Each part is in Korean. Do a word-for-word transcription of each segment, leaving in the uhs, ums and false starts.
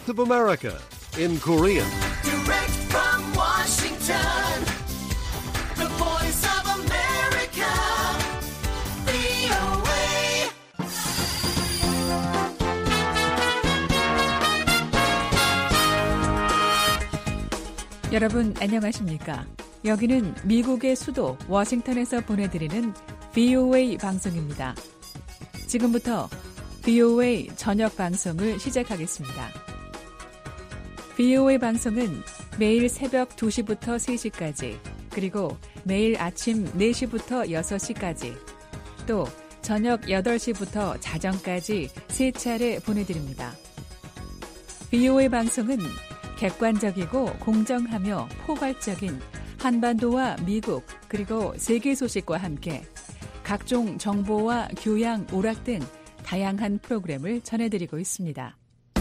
of America in Korean. Direct from Washington, the voice of America, 브이오에이. 여러분 안녕하십니까? 여기는 미국의 수도 워싱턴에서 보내드리는 브이오에이 방송입니다. 지금부터 브이오에이 저녁 방송을 시작하겠습니다. 브이오에이 방송은 매일 새벽 두 시부터 세 시까지, 그리고 매일 아침 네 시부터 여섯 시까지, 또 저녁 여덟 시부터 자정까지 세 차례 보내드립니다. 브이오에이 방송은 객관적이고 공정하며 포괄적인 한반도와 미국 그리고 세계 소식과 함께 각종 정보와 교양, 오락 등 다양한 프로그램을 전해드리고 있습니다.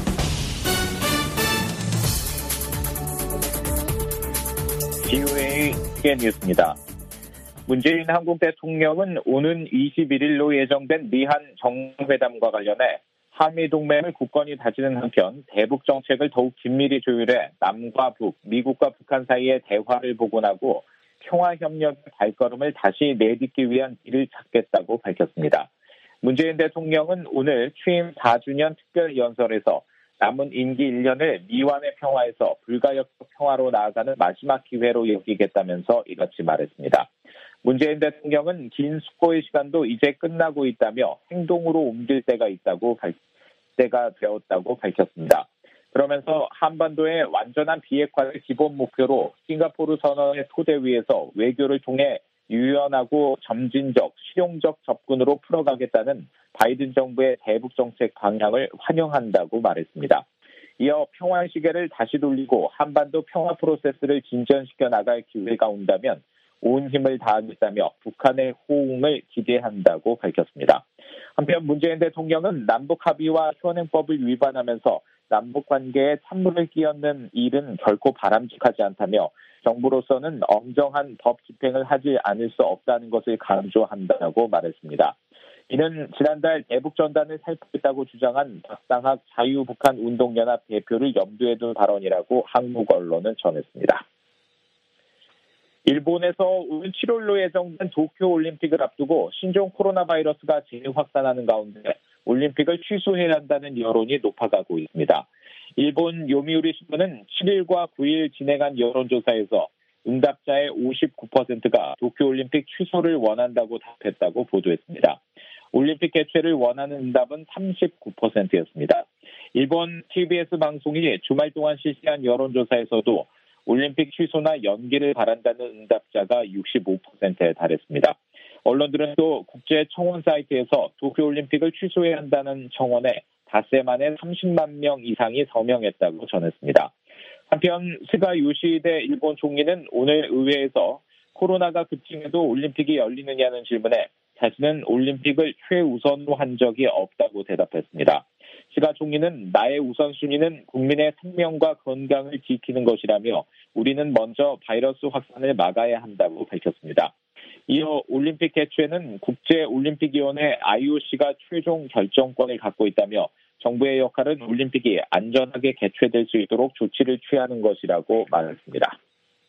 브이오에이 세계 뉴스입니다. 문재인 한국 대통령은 오는 이십일 일로 예정된 미한 정상회담과 관련해 한미 동맹을 굳건히 다지는 한편 대북 정책을 더욱 긴밀히 조율해 남과 북, 미국과 북한 사이의 대화를 복원하고 평화협력의 발걸음을 다시 내딛기 위한 길을 찾겠다고 밝혔습니다. 문재인 대통령은 오늘 취임 사 주년 특별연설에서 남은 임기 일 년을 미완의 평화에서 불가역적 평화로 나아가는 마지막 기회로 여기겠다면서 이같이 말했습니다. 문재인 대통령은 긴 숙고의 시간도 이제 끝나고 있다며 행동으로 옮길 때가 있다고 발, 때가 되었다고 밝혔습니다. 그러면서 한반도의 완전한 비핵화를 기본 목표로 싱가포르 선언의 토대 위에서 외교를 통해 유연하고 점진적, 실용적 접근으로 풀어가겠다는 바이든 정부의 대북 정책 방향을 환영한다고 말했습니다. 이어 평화 시계를 다시 돌리고 한반도 평화 프로세스를 진전시켜 나갈 기회가 온다면 온 힘을 다하겠다며 북한의 호응을 기대한다고 밝혔습니다. 한편 문재인 대통령은 남북 합의와 현행법을 위반하면서 남북 관계에 찬물을 끼얹는 일은 결코 바람직하지 않다며 정부로서는 엄정한 법 집행을 하지 않을 수 없다는 것을 강조한다고 말했습니다. 이는 지난달 대북전단을 살폈다고 주장한 박상학 자유북한 운동연합 대표를 염두에 둔 발언이라고 한국 언론은 전했습니다. 일본에서 오는 칠월로 예정된 도쿄올림픽을 앞두고 신종 코로나 바이러스가 재확산하는 가운데 올림픽을 취소해야 한다는 여론이 높아가고 있습니다. 일본 요미우리 신문은 칠 일과 구 일 진행한 여론조사에서 응답자의 오십구 퍼센트가 도쿄올림픽 취소를 원한다고 답했다고 보도했습니다. 올림픽 개최를 원하는 응답은 삼십구 퍼센트였습니다. 일본 티비에스 방송이 주말 동안 실시한 여론조사에서도 올림픽 취소나 연기를 바란다는 응답자가 육십오 퍼센트에 달했습니다. 언론들은 또 국제청원 사이트에서 도쿄올림픽을 취소해야 한다는 청원에 닷새 만에 삼십만 명 이상이 서명했다고 전했습니다. 한편 스가 요시히데 일본 총리는 오늘 의회에서 코로나가 그침에도 올림픽이 열리느냐는 질문에 자신은 올림픽을 최우선으로 한 적이 없다고 대답했습니다. 스가 총리는 나의 우선순위는 국민의 생명과 건강을 지키는 것이라며 우리는 먼저 바이러스 확산을 막아야 한다고 밝혔습니다. 이어 올림픽 개최는 국제올림픽위원회 아이오씨가 최종 결정권을 갖고 있다며 정부의 역할은 올림픽이 안전하게 개최될 수 있도록 조치를 취하는 것이라고 말했습니다.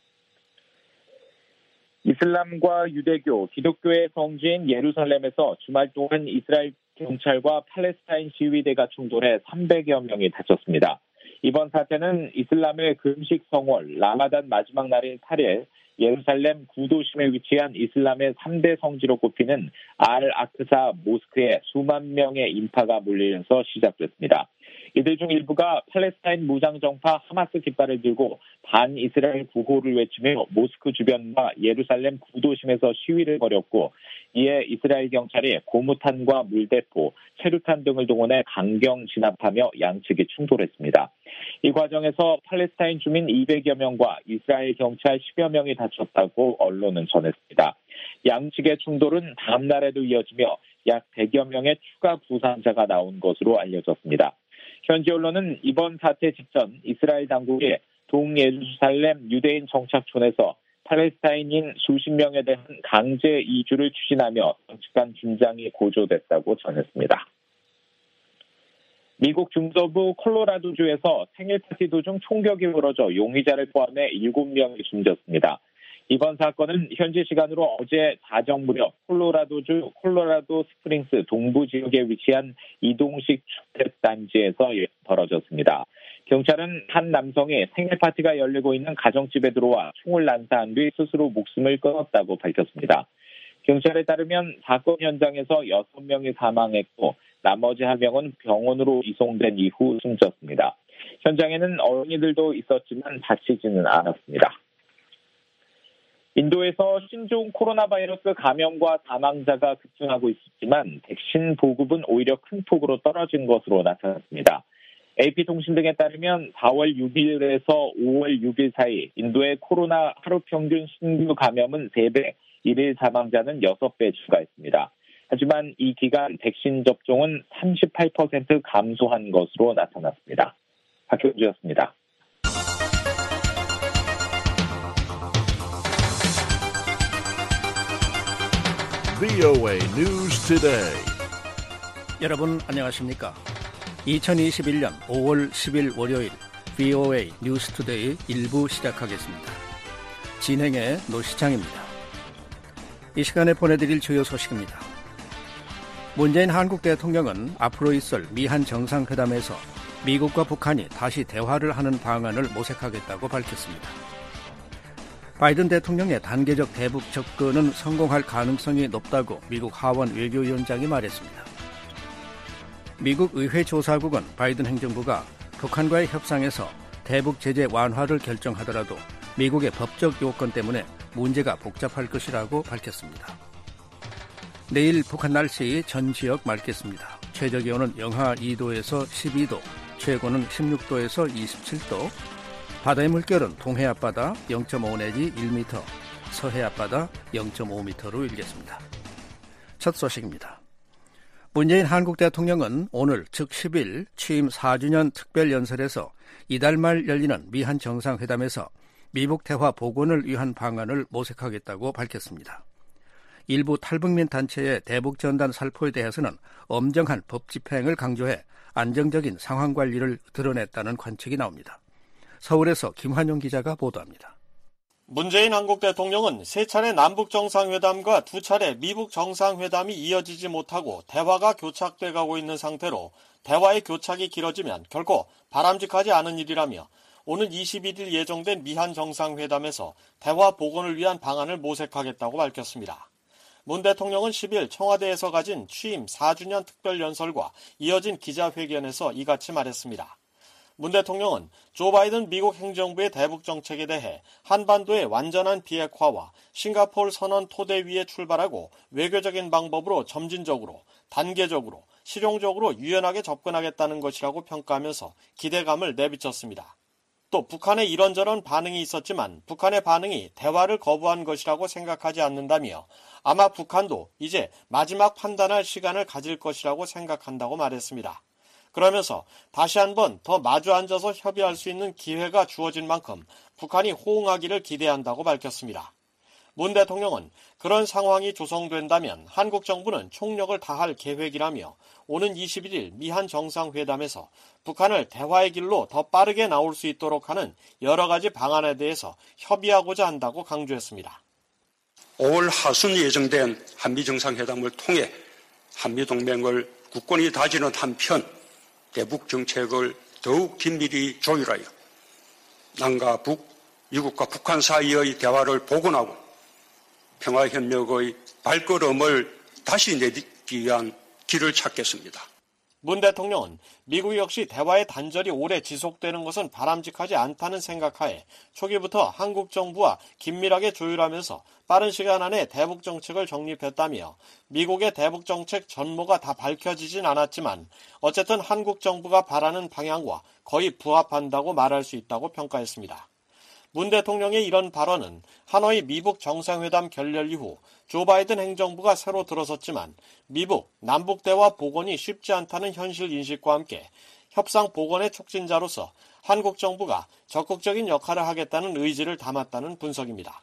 이슬람과 유대교, 기독교의 성지인 예루살렘에서 주말 동안 이스라엘 경찰과 팔레스타인 시위대가 충돌해 삼백여 명이 다쳤습니다. 이번 사태는 이슬람의 금식 성월 라마단 마지막 날인 팔 일 예루살렘 구도심에 위치한 이슬람의 삼 대 성지로 꼽히는 알 아크사 모스크에 수만 명의 인파가 몰리면서 시작됐습니다. 이들 중 일부가 팔레스타인 무장정파 하마스 깃발을 들고 반이스라엘 구호를 외치며 모스크 주변과 예루살렘 구도심에서 시위를 벌였고, 이에 이스라엘 경찰이 고무탄과 물대포, 체류탄 등을 동원해 강경 진압하며 양측이 충돌했습니다. 이 과정에서 팔레스타인 주민 이백여 명과 이스라엘 경찰 십여 명이 다쳤다고 언론은 전했습니다. 양측의 충돌은 다음 날에도 이어지며 약 백여 명의 추가 부상자가 나온 것으로 알려졌습니다. 현지 언론은 이번 사태 직전 이스라엘 당국이 동예루살렘 유대인 정착촌에서 팔레스타인인 수십 명에 대한 강제 이주를 추진하며 정치 간 긴장이 고조됐다고 전했습니다. 미국 중서부 콜로라도주에서 생일 파티 도중 총격이 벌어져 용의자를 포함해 일곱 명이 숨졌습니다. 이번 사건은 현지 시간으로 어제 자정 무렵 콜로라도주 콜로라도 스프링스 동부 지역에 위치한 이동식 주택단지에서 벌어졌습니다. 경찰은 한 남성이 생일 파티가 열리고 있는 가정집에 들어와 총을 난사한 뒤 스스로 목숨을 끊었다고 밝혔습니다. 경찰에 따르면 사건 현장에서 여섯 명이 사망했고 나머지 한 명은 병원으로 이송된 이후 숨졌습니다. 현장에는 어린이들도 있었지만 다치지는 않았습니다. 인도에서 신종 코로나 바이러스 감염과 사망자가 급증하고 있었지만 백신 보급은 오히려 큰 폭으로 떨어진 것으로 나타났습니다. 에이피통신 등에 따르면 사월 육일에서 오월 육일 사이 인도의 코로나 하루 평균 신규 감염은 세 배, 일일 사망자는 여섯 배 추가했습니다. 하지만 이 기간 백신 접종은 삼십팔 퍼센트 감소한 것으로 나타났습니다. 박효주였습니다. 브이오에이 News Today. 여러분 안녕하십니까? 이천이십일년 오월 십일 월요일 브이오에이 뉴스 투데이 일부 시작하겠습니다. 진행의 노시창입니다. 이 시간에 보내드릴 주요 소식입니다. 문재인 한국 대통령은 앞으로 있을 미한 정상회담에서 미국과 북한이 다시 대화를 하는 방안을 모색하겠다고 밝혔습니다. 바이든 대통령의 단계적 대북 접근은 성공할 가능성이 높다고 미국 하원 외교위원장이 말했습니다. 미국 의회 조사국은 바이든 행정부가 북한과의 협상에서 대북 제재 완화를 결정하더라도 미국의 법적 요건 때문에 문제가 복잡할 것이라고 밝혔습니다. 내일 북한 날씨 전 지역 맑겠습니다. 최저기온은 영하 이도에서 십이도, 최고는 십육도에서 이십칠도, 바다의 물결은 동해 앞바다 영 점 오 내지 일 미터, 서해 앞바다 영 점 오 미터로 일겠습니다. 첫 소식입니다. 문재인 한국 대통령은 오늘 즉 십일 취임 사 주년 특별연설에서 이달 말 열리는 미한 정상회담에서 미북 대화 복원을 위한 방안을 모색하겠다고 밝혔습니다. 일부 탈북민 단체의 대북전단 살포에 대해서는 엄정한 법 집행을 강조해 안정적인 상황 관리를 드러냈다는 관측이 나옵니다. 서울에서 김환용 기자가 보도합니다. 문재인 한국 대통령은 세 차례 남북 정상회담과 두 차례 미북 정상회담이 이어지지 못하고 대화가 교착돼 가고 있는 상태로 대화의 교착이 길어지면 결코 바람직하지 않은 일이라며 오는 이십일일 예정된 미한 정상회담에서 대화 복원을 위한 방안을 모색하겠다고 밝혔습니다. 문 대통령은 십일 청와대에서 가진 취임 사 주년 특별연설과 이어진 기자회견에서 이같이 말했습니다. 문 대통령은 조 바이든 미국 행정부의 대북 정책에 대해 한반도의 완전한 비핵화와 싱가포르 선언 토대 위에 출발하고 외교적인 방법으로 점진적으로, 단계적으로, 실용적으로 유연하게 접근하겠다는 것이라고 평가하면서 기대감을 내비쳤습니다. 또 북한의 이런저런 반응이 있었지만 북한의 반응이 대화를 거부한 것이라고 생각하지 않는다며 아마 북한도 이제 마지막 판단할 시간을 가질 것이라고 생각한다고 말했습니다. 그러면서 다시 한번 더 마주 앉아서 협의할 수 있는 기회가 주어진 만큼 북한이 호응하기를 기대한다고 밝혔습니다. 문 대통령은 그런 상황이 조성된다면 한국 정부는 총력을 다할 계획이라며 오는 이십일일 미한 정상회담에서 북한을 대화의 길로 더 빠르게 나올 수 있도록 하는 여러 가지 방안에 대해서 협의하고자 한다고 강조했습니다. 오월 하순 예정된 한미정상회담을 통해 한미동맹을 굳건히 다지는 한편 대북 정책을 더욱 긴밀히 조율하여 남과 북, 미국과 북한 사이의 대화를 복원하고 평화협력의 발걸음을 다시 내딛기 위한 길을 찾겠습니다. 문 대통령은 미국 역시 대화의 단절이 오래 지속되는 것은 바람직하지 않다는 생각하에 초기부터 한국 정부와 긴밀하게 조율하면서 빠른 시간 안에 대북 정책을 정립했다며 미국의 대북 정책 전모가 다 밝혀지진 않았지만 어쨌든 한국 정부가 바라는 방향과 거의 부합한다고 말할 수 있다고 평가했습니다. 문 대통령의 이런 발언은 하노이 미북 정상회담 결렬 이후 조 바이든 행정부가 새로 들어섰지만 미북, 남북 대화 복원이 쉽지 않다는 현실 인식과 함께 협상 복원의 촉진자로서 한국 정부가 적극적인 역할을 하겠다는 의지를 담았다는 분석입니다.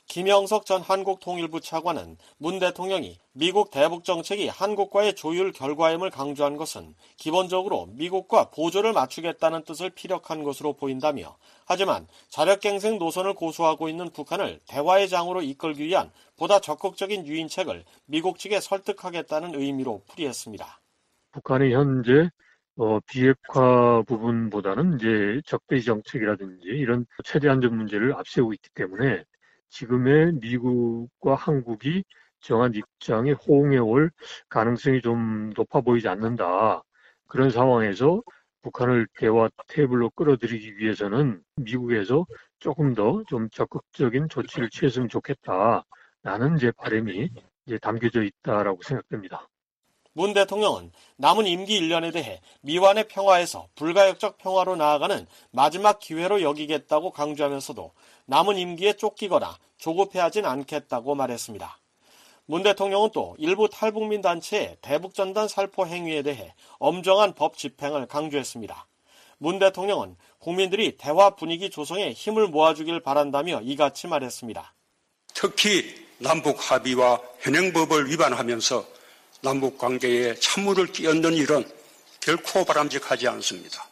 김영석 전 한국통일부 차관은 문 대통령이 미국 대북 정책이 한국과의 조율 결과임을 강조한 것은 기본적으로 미국과 보조를 맞추겠다는 뜻을 피력한 것으로 보인다며, 하지만 자력갱생 노선을 고수하고 있는 북한을 대화의 장으로 이끌기 위한 보다 적극적인 유인책을 미국 측에 설득하겠다는 의미로 풀이했습니다. 북한이 현재 어, 비핵화 부분보다는 이제 적대시 정책이라든지 이런 최대 안전 문제를 앞세우고 있기 때문에 지금의 미국과 한국이 정한 입장에 호응해 올 가능성이 좀 높아 보이지 않는다. 그런 상황에서 북한을 대화 테이블로 끌어들이기 위해서는 미국에서 조금 더 좀 적극적인 조치를 취했으면 좋겠다라는 제 바람이 이제 담겨져 있다라고 생각됩니다. 문 대통령은 남은 임기 일 년에 대해 미완의 평화에서 불가역적 평화로 나아가는 마지막 기회로 여기겠다고 강조하면서도 남은 임기에 쫓기거나 조급해하진 않겠다고 말했습니다. 문 대통령은 또 일부 탈북민 단체의 대북전단 살포 행위에 대해 엄정한 법 집행을 강조했습니다. 문 대통령은 국민들이 대화 분위기 조성에 힘을 모아주길 바란다며 이같이 말했습니다. 특히 남북 합의와 현행법을 위반하면서 남북 관계에 찬물을 끼얹는 일은 결코 바람직하지 않습니다.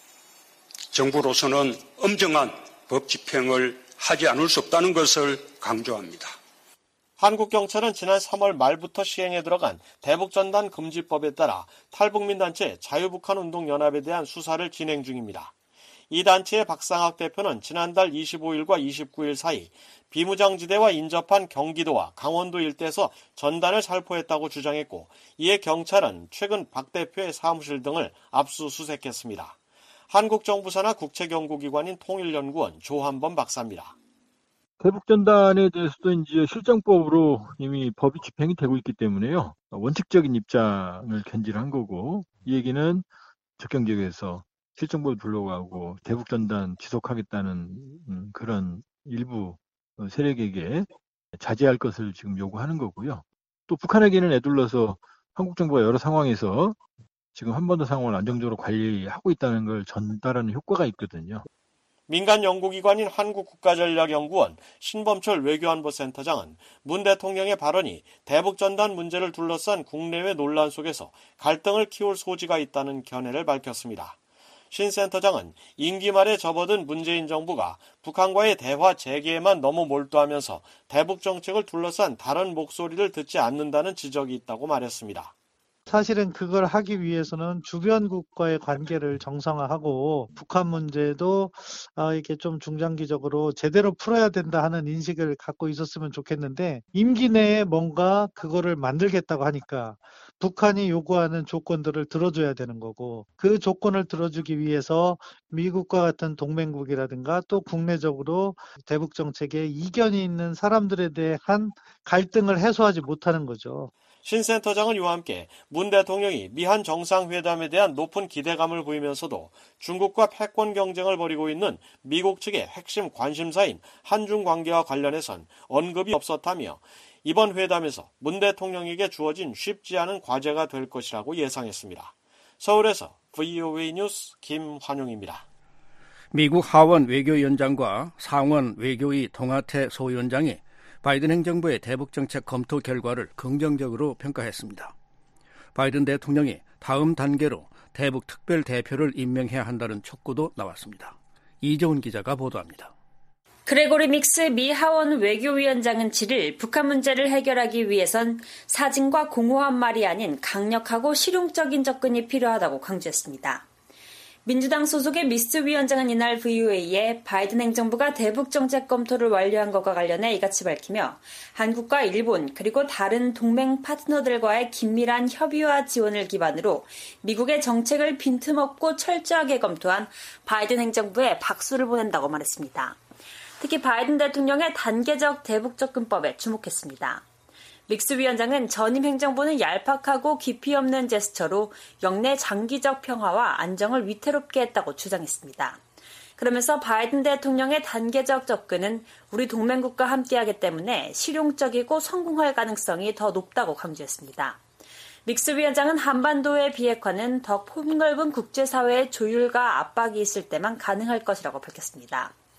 정부로서는 엄정한 법 집행을 하지 않을 수 없다는 것을 강조합니다. 한국 경찰은 지난 삼월 말부터 시행에 들어간 대북전단 금지법에 따라 탈북민 단체 자유북한운동연합에 대한 수사를 진행 중입니다. 이 단체의 박상학 대표는 지난달 이십오일과 이십구일 사이 비무장지대와 인접한 경기도와 강원도 일대에서 전단을 살포했다고 주장했고, 이에 경찰은 최근 박 대표의 사무실 등을 압수수색했습니다. 한국 정부 산하 국책연구기관인 통일연구원 조한범 박사입니다. 대북전단에 대해서도 이제 실정법으로 이미 법이 집행이 되고 있기 때문에요. 원칙적인 입장을 견지한 거고, 이 얘기는 적경지역에서 실정법을 둘러가고 대북전단 지속하겠다는 그런 일부 세력에게 자제할 것을 지금 요구하는 거고요. 또 북한에게는 에둘러서 한국 정부가 여러 상황에서 지금 한반도 상황을 안정적으로 관리하고 있다는 걸 전달하는 효과가 있거든요. 민간 연구기관인 한국국가전략연구원 신범철 외교안보센터장은 문 대통령의 발언이 대북전단 문제를 둘러싼 국내외 논란 속에서 갈등을 키울 소지가 있다는 견해를 밝혔습니다. 신 센터장은 임기 말에 접어든 문재인 정부가 북한과의 대화 재개에만 너무 몰두하면서 대북 정책을 둘러싼 다른 목소리를 듣지 않는다는 지적이 있다고 말했습니다. 사실은 그걸 하기 위해서는 주변국과의 관계를 정상화하고 북한 문제도 이렇게 좀 중장기적으로 제대로 풀어야 된다 하는 인식을 갖고 있었으면 좋겠는데, 임기 내에 뭔가 그거를 만들겠다고 하니까 북한이 요구하는 조건들을 들어줘야 되는 거고, 그 조건을 들어주기 위해서 미국과 같은 동맹국이라든가 또 국내적으로 대북 정책에 이견이 있는 사람들에 대한 갈등을 해소하지 못하는 거죠. 신 센터장은 이와 함께 문 대통령이 미한 정상회담에 대한 높은 기대감을 보이면서도 중국과 패권 경쟁을 벌이고 있는 미국 측의 핵심 관심사인 한중 관계와 관련해선 언급이 없었다며, 이번 회담에서 문 대통령에게 주어진 쉽지 않은 과제가 될 것이라고 예상했습니다. 서울에서 브이오에이 뉴스 김환용입니다. 미국 하원 외교위원장과 상원 외교위 동아태 소위원장이 바이든 행정부의 대북정책 검토 결과를 긍정적으로 평가했습니다. 바이든 대통령이 다음 단계로 대북 특별 대표를 임명해야 한다는 촉구도 나왔습니다. 이재훈 기자가 보도합니다. 그레고리 믹스 미 하원 외교위원장은 칠일 북한 문제를 해결하기 위해선 사진과 공허한 말이 아닌 강력하고 실용적인 접근이 필요하다고 강조했습니다. 민주당 소속의 미스 위원장은 이날 브이오에이에 바이든 행정부가 대북 정책 검토를 완료한 것과 관련해 이같이 밝히며, 한국과 일본 그리고 다른 동맹 파트너들과의 긴밀한 협의와 지원을 기반으로 미국의 정책을 빈틈없고 철저하게 검토한 바이든 행정부에 박수를 보낸다고 말했습니다. 특히 바이든 대통령의 단계적 대북 접근법에 주목했습니다. 믹스 위원장은 전임 행정부는 얄팍하고 깊이 없는 제스처로 영내 장기적 평화와 안정을 위태롭게 했다고 주장했습니다. 그러면서 바이든 대통령의 단계적 접근은 우리 동맹국과 함께하기 때문에 실용적이고 성공할 가능성이 더 높다고 강조했습니다. 믹스 위원장은 한반도의 비핵화는 더 폭넓은 국제사회의 조율과 압박이 있을 때만 가능할 것이라고 밝혔습니다.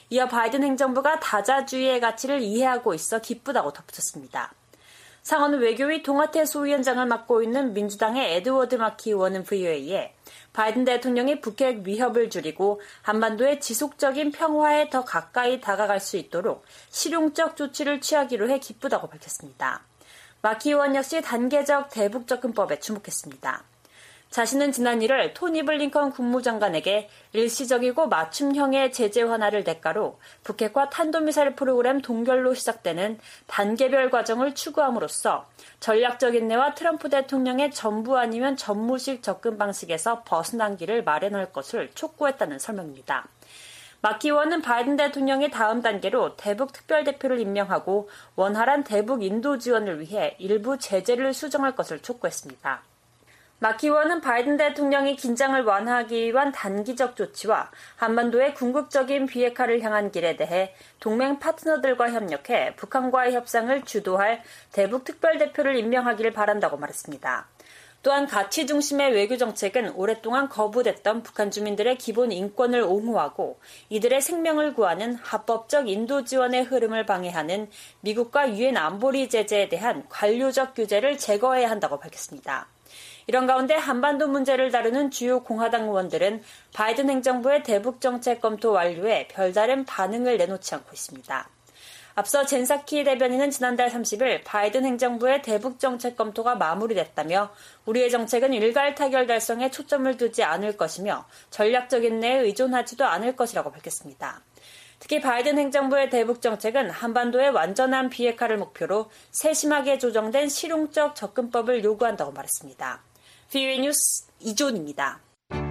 이어 바이든 행정부가 다자주의의 가치를 이해하고 있어 기쁘다고 덧붙였습니다. 상원 외교위 동아태 소위원장을 맡고 있는 민주당의 에드워드 마키 의원은 브이오에이에 바이든 대통령이 북핵 위협을 줄이고 한반도의 지속적인 평화에 더 가까이 다가갈 수 있도록 실용적 조치를 취하기로 해 기쁘다고 밝혔습니다. 마키 의원 역시 단계적 대북 접근법에 주목했습니다. 자신은 지난 일월 토니 블링컨 국무장관에게 일시적이고 맞춤형의 제재 완화를 대가로 북핵과 탄도미사일 프로그램 동결로 시작되는 단계별 과정을 추구함으로써 전략적 인내와 트럼프 대통령의 전부 아니면 전무식 접근 방식에서 벗어난 길을 마련할 것을 촉구했다는 설명입니다. 마키 의원은 바이든 대통령이 다음 단계로 대북 특별대표를 임명하고 원활한 대북 인도 지원을 위해 일부 제재를 수정할 것을 촉구했습니다. 마키 의원은 바이든 대통령이 긴장을 완화하기 위한 단기적 조치와 한반도의 궁극적인 비핵화를 향한 길에 대해 동맹 파트너들과 협력해 북한과의 협상을 주도할 대북 특별대표를 임명하기를 바란다고 말했습니다. 또한 가치 중심의 외교 정책은 오랫동안 거부됐던 북한 주민들의 기본 인권을 옹호하고 이들의 생명을 구하는 합법적 인도 지원의 흐름을 방해하는 미국과 유엔 안보리 제재에 대한 관료적 규제를 제거해야 한다고 밝혔습니다. 이런 가운데 한반도 문제를 다루는 주요 공화당 의원들은 바이든 행정부의 대북 정책 검토 완료에 별다른 반응을 내놓지 않고 있습니다. 앞서 젠 사키 대변인은 지난달 삼십일 바이든 행정부의 대북 정책 검토가 마무리됐다며 우리의 정책은 일괄 타결 달성에 초점을 두지 않을 것이며 전략적 인내에 의존하지도 않을 것이라고 밝혔습니다. 특히 바이든 행정부의 대북 정책은 한반도의 완전한 비핵화를 목표로 세심하게 조정된 실용적 접근법을 요구한다고 말했습니다. 브이오에이 뉴스 이존입니다.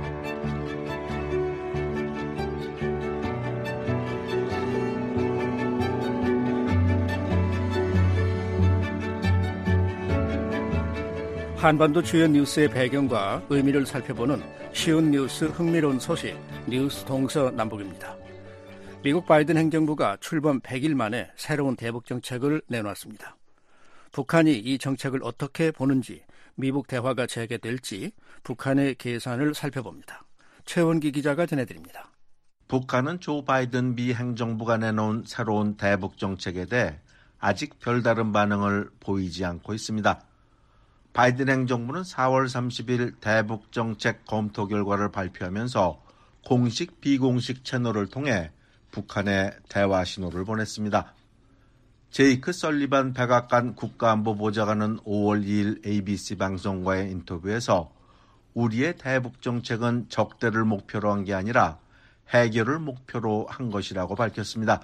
한반도 주요 뉴스의 배경과 의미를 살펴보는 쉬운 뉴스 흥미로운 소식 뉴스 동서남북입니다. 미국 바이든 행정부가 출범 백 일 만에 새로운 대북 정책을 내놓았습니다. 북한이 이 정책을 어떻게 보는지, 미북 대화가 재개될지 북한의 계산을 살펴봅니다. 최원기 기자가 전해드립니다. 북한은 조 바이든 미 행정부가 내놓은 새로운 대북 정책에 대해 아직 별다른 반응을 보이지 않고 있습니다. 바이든 행정부는 사월 삼십일 대북 정책 검토 결과를 발표하면서 공식 비공식 채널을 통해 북한에 대화 신호를 보냈습니다. 제이크 설리반 백악관 국가안보보좌관은 오월 이일 에이비씨 방송과의 인터뷰에서 우리의 대북 정책은 적대를 목표로 한 게 아니라 해결을 목표로 한 것이라고 밝혔습니다.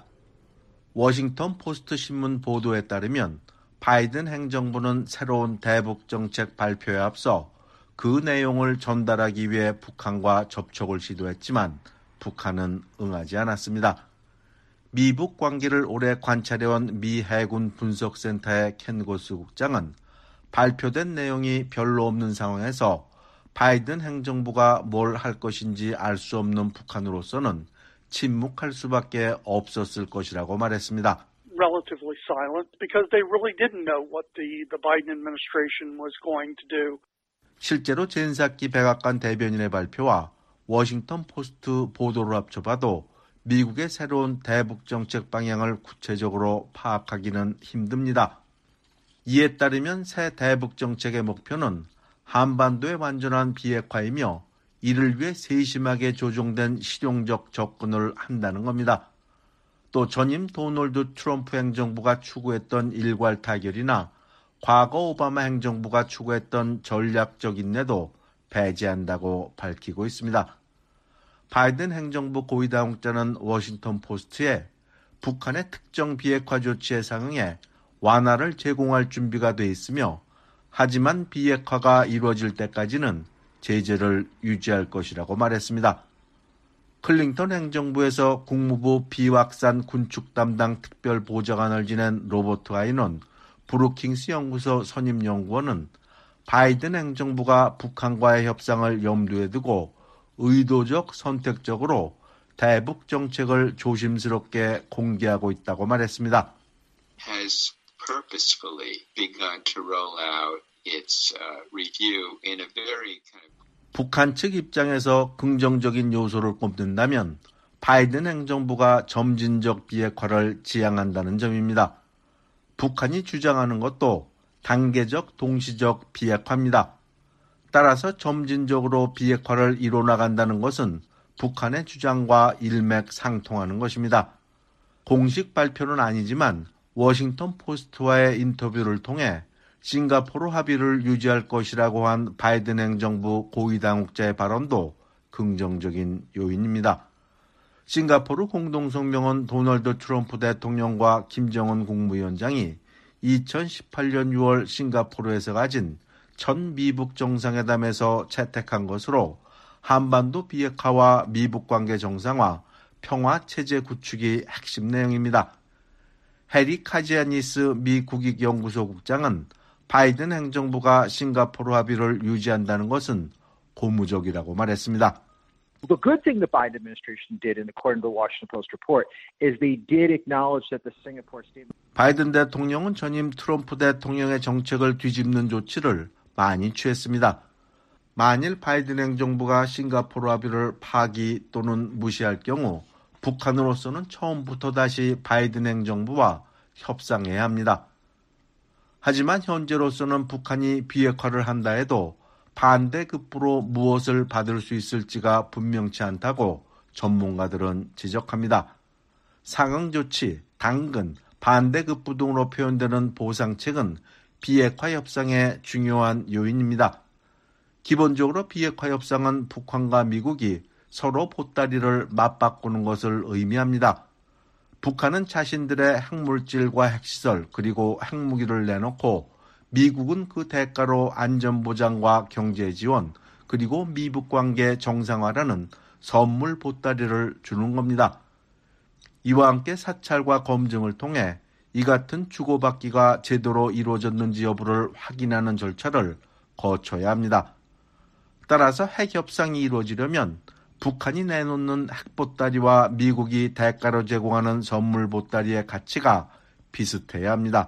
워싱턴 포스트 신문 보도에 따르면 바이든 행정부는 새로운 대북 정책 발표에 앞서 그 내용을 전달하기 위해 북한과 접촉을 시도했지만 북한은 응하지 않았습니다. 미북 관계를 오래 관찰해온 미 해군 분석센터의 켄 고스 국장은 발표된 내용이 별로 없는 상황에서 바이든 행정부가 뭘 할 것인지 알 수 없는 북한으로서는 침묵할 수밖에 없었을 것이라고 말했습니다. relatively silent because they really didn't know what the, the Biden administration was going to do. 실제로 젠 사키 백악관 대변인의 발표와 워싱턴 포스트 보도를 합쳐봐도 미국의 새로운 대북 정책 방향을 구체적으로 파악하기는 힘듭니다. 이에 따르면 새 대북 정책의 목표는 한반도의 완전한 비핵화이며 이를 위해 세심하게 조정된 실용적 접근을 한다는 겁니다. 또 전임 도널드 트럼프 행정부가 추구했던 일괄 타결이나 과거 오바마 행정부가 추구했던 전략적 인내도 배제한다고 밝히고 있습니다. 바이든 행정부 고위당국자는 워싱턴 포스트에 북한의 특정 비핵화 조치에 상응해 완화를 제공할 준비가 돼 있으며 하지만 비핵화가 이루어질 때까지는 제재를 유지할 것이라고 말했습니다. 클링턴 행정부에서 국무부 비확산 군축 담당 특별보좌관을 지낸 로버트 아이넌 브루킹스 연구소 선임 연구원은 바이든 행정부가 북한과의 협상을 염두에 두고 의도적 선택적으로 대북 정책을 조심스럽게 공개하고 있다고 말했습니다. Has purposefully begun to roll out its uh, review in a very kind of 북한 측 입장에서 긍정적인 요소를 꼽는다면 바이든 행정부가 점진적 비핵화를 지향한다는 점입니다. 북한이 주장하는 것도 단계적 동시적 비핵화입니다. 따라서 점진적으로 비핵화를 이뤄나간다는 것은 북한의 주장과 일맥상통하는 것입니다. 공식 발표는 아니지만 워싱턴 포스트와의 인터뷰를 통해 싱가포르 합의를 유지할 것이라고 한 바이든 행정부 고위 당국자의 발언도 긍정적인 요인입니다. 싱가포르 공동성명은 도널드 트럼프 대통령과 김정은 국무위원장이 이천십팔 년 유월 싱가포르에서 가진 첫 미북 정상회담에서 채택한 것으로 한반도 비핵화와 미북 관계 정상화, 평화 체제 구축이 핵심 내용입니다. 해리 카지아니스 미 국익연구소 국장은 바이든 행정부가 싱가포르 합의를 유지한다는 것은 고무적이라고 말했습니다. The good thing the Biden administration did, in according to the Washington Post report, is they did acknowledge that the Singapore statement. 바이든 대통령은 전임 트럼프 대통령의 정책을 뒤집는 조치를 많이 취했습니다. 만일 바이든 행정부가 싱가포르 합의를 파기 또는 무시할 경우 북한으로서는 처음부터 다시 바이든 행정부와 협상해야 합니다. 하지만 현재로서는 북한이 비핵화를 한다 해도 반대급부로 무엇을 받을 수 있을지가 분명치 않다고 전문가들은 지적합니다. 상응조치, 당근, 반대급부 등으로 표현되는 보상책은 비핵화 협상의 중요한 요인입니다. 기본적으로 비핵화 협상은 북한과 미국이 서로 보따리를 맞바꾸는 것을 의미합니다. 북한은 자신들의 핵물질과 핵시설 그리고 핵무기를 내놓고 미국은 그 대가로 안전보장과 경제지원 그리고 미북 관계 정상화라는 선물 보따리를 주는 겁니다. 이와 함께 사찰과 검증을 통해 이 같은 주고받기가 제대로 이루어졌는지 여부를 확인하는 절차를 거쳐야 합니다. 따라서 핵협상이 이루어지려면 북한이 내놓는 핵보따리와 미국이 대가로 제공하는 선물 보따리의 가치가 비슷해야 합니다.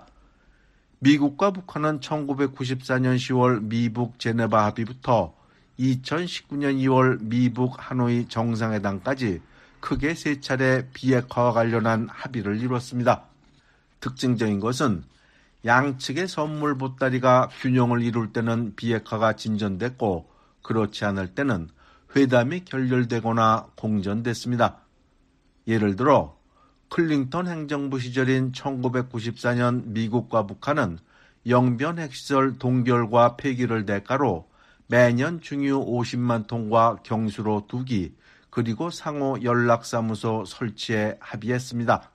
미국과 북한은 천구백구십사 년 시월 미북 제네바 합의부터 이천십구 년 이월 미북 하노이 정상회담까지 크게 세 차례 비핵화와 관련한 합의를 이뤘습니다. 특징적인 것은 양측의 선물 보따리가 균형을 이룰 때는 비핵화가 진전됐고 그렇지 않을 때는 회담이 결렬되거나 공전됐습니다. 예를 들어 클링턴 행정부 시절인 천구백구십사 년 미국과 북한은 영변 핵시설 동결과 폐기를 대가로 매년 중유 오십만 톤과 경수로 두 기 그리고 상호 연락사무소 설치에 합의했습니다.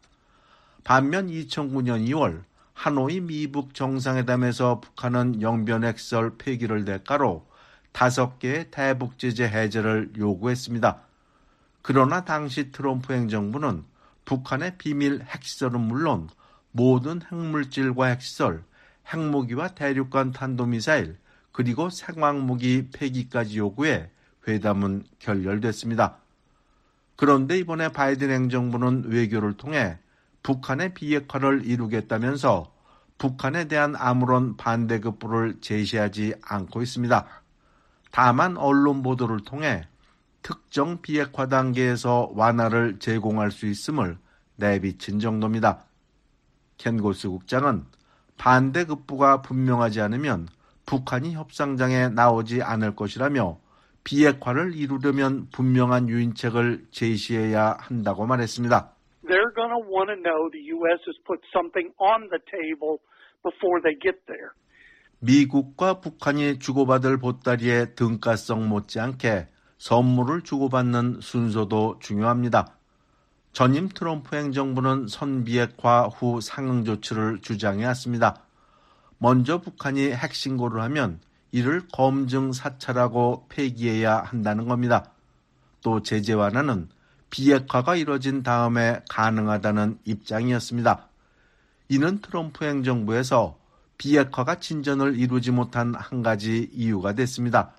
반면 이천구 년 이월 하노이 미북 정상회담에서 북한은 영변 핵시설 폐기를 대가로 다섯 개의 대북 제재 해제를 요구했습니다. 그러나 당시 트럼프 행정부는 북한의 비밀 핵시설은 물론 모든 핵물질과 핵시설, 핵무기와 대륙간 탄도미사일, 그리고 생화무기 폐기까지 요구해 회담은 결렬됐습니다. 그런데 이번에 바이든 행정부는 외교를 통해 북한의 비핵화를 이루겠다면서 북한에 대한 아무런 반대급부를 제시하지 않고 있습니다. 다만 언론 보도를 통해 특정 비핵화 단계에서 완화를 제공할 수 있음을 내비친 정도입니다. 켄 고스 국장은 반대급부가 분명하지 않으면 북한이 협상장에 나오지 않을 것이라며 비핵화를 이루려면 분명한 유인책을 제시해야 한다고 말했습니다. They're going to want to know the U S has put something on the table before they get there. 미국과 북한이 주고받을 보따리의 등가성 못지않게 선물을 주고받는 순서도 중요합니다. 전임 트럼프 행정부는 선비핵화 후 상응 조치를 주장해왔습니다. 먼저 북한이 핵신고를 하면 이를 검증 사찰하고 폐기해야 한다는 겁니다. 또 제재 완화는 비핵화가 이뤄진 다음에 가능하다는 입장이었습니다. 이는 트럼프 행정부에서 비핵화가 진전을 이루지 못한 한 가지 이유가 됐습니다.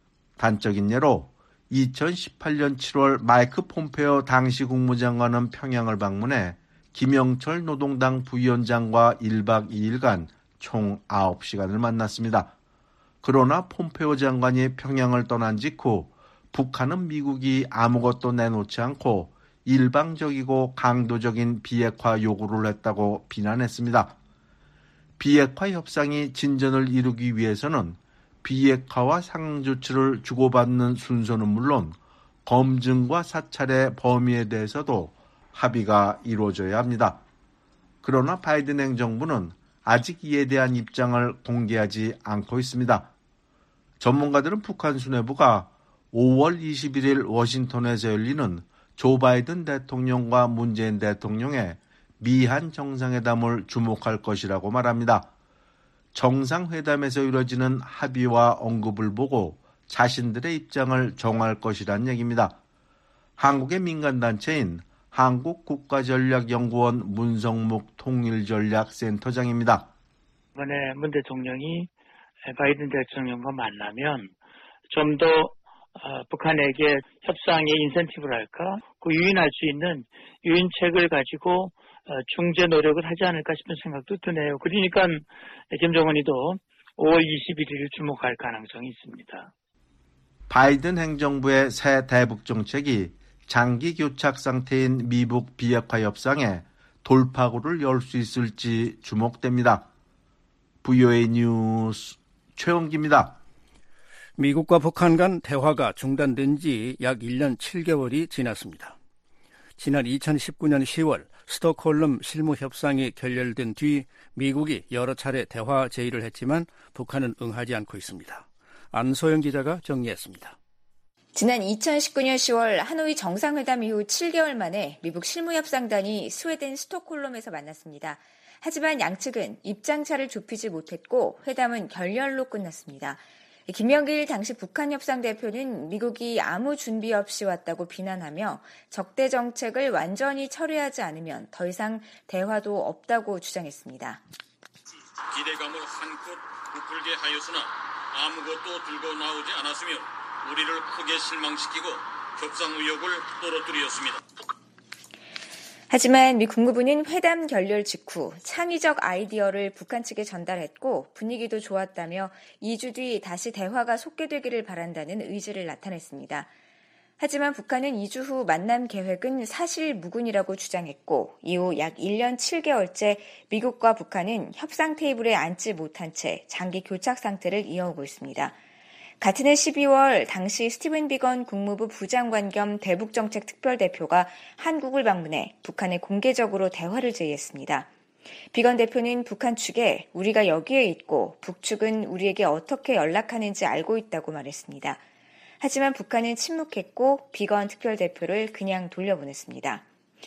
단적인 예로 이천십팔 년 칠월 마이크 폼페오 당시 국무장관은 평양을 방문해 김영철 노동당 부위원장과 일 박 이 일간 총 아홉 시간을 만났습니다. 그러나 폼페오 장관이 평양을 떠난 직후 북한은 미국이 아무것도 내놓지 않고 일방적이고 강도적인 비핵화 요구를 했다고 비난했습니다. 비핵화 협상이 진전을 이루기 위해서는 비핵화와 상조치를 주고받는 순서는 물론 검증과 사찰의 범위에 대해서도 합의가 이루어져야 합니다. 그러나 바이든 행정부는 아직 이에 대한 입장을 공개하지 않고 있습니다. 전문가들은 북한 수뇌부가 오월 이십일일 워싱턴에서 열리는 조 바이든 대통령과 문재인 대통령의 미한 정상회담을 주목할 것이라고 말합니다. 정상회담에서 이루어지는 합의와 언급을 보고 자신들의 입장을 정할 것이란 얘기입니다. 한국의 민간단체인 한국국가전략연구원 문성묵 통일전략센터장입니다. 이번에 문 대통령이 바이든 대통령과 만나면 좀 더 어, 북한에게 협상의 인센티브를 할까, 그 유인할 수 있는 유인책을 가지고 어, 중재 노력을 하지 않을까 싶은 생각도 드네요. 그러니까 김정은이도 오월 이십일일을 주목할 가능성이 있습니다. 바이든 행정부의 새 대북 정책이 장기 교착 상태인 미북 비핵화 협상에 돌파구를 열 수 있을지 주목됩니다. 브이오에이 뉴스 최원기입니다. 미국과 북한 간 대화가 중단된 지 약 일 년 칠 개월이 지났습니다. 지난 이천십구년 시월 스톡홀름 실무협상이 결렬된 뒤 미국이 여러 차례 대화 제의를 했지만 북한은 응하지 않고 있습니다. 안소영 기자가 정리했습니다. 지난 이천십구년 시월 하노이 정상회담 이후 칠 개월 만에 미국 실무협상단이 스웨덴 스톡홀름에서 만났습니다. 하지만 양측은 입장차를 좁히지 못했고 회담은 결렬로 끝났습니다. 김영길 당시 북한 협상 대표는 미국이 아무 준비 없이 왔다고 비난하며 적대 정책을 완전히 철회하지 않으면 더 이상 대화도 없다고 주장했습니다. 기대감을 한껏 부풀게 하였으나 아무것도 들고 나오지 않았으며 우리를 크게 실망시키고 협상 의욕을 떨어뜨렸습니다. 하지만 미 국무부는 회담 결렬 직후 창의적 아이디어를 북한 측에 전달했고 분위기도 좋았다며 이 주 뒤 다시 대화가 속개되기를 바란다는 의지를 나타냈습니다. 하지만 북한은 이 주 후 만남 계획은 사실 무근이라고 주장했고 이후 약 일 년 칠 개월째 미국과 북한은 협상 테이블에 앉지 못한 채 장기 교착 상태를 이어오고 있습니다. 같은 해 십이월 당시 스티븐 비건 국무부 부장관 겸 대북정책 특별대표가 한국을 방문해 북한에 공개적으로 대화를 제의했습니다. 비건 대표는 북한 측에 우리가 여기에 있고 북측은 우리에게 어떻게 연락하는지 알고 있다고 말했습니다. 하지만 북한은 침묵했고 비건 특별대표를 그냥 돌려보냈습니다.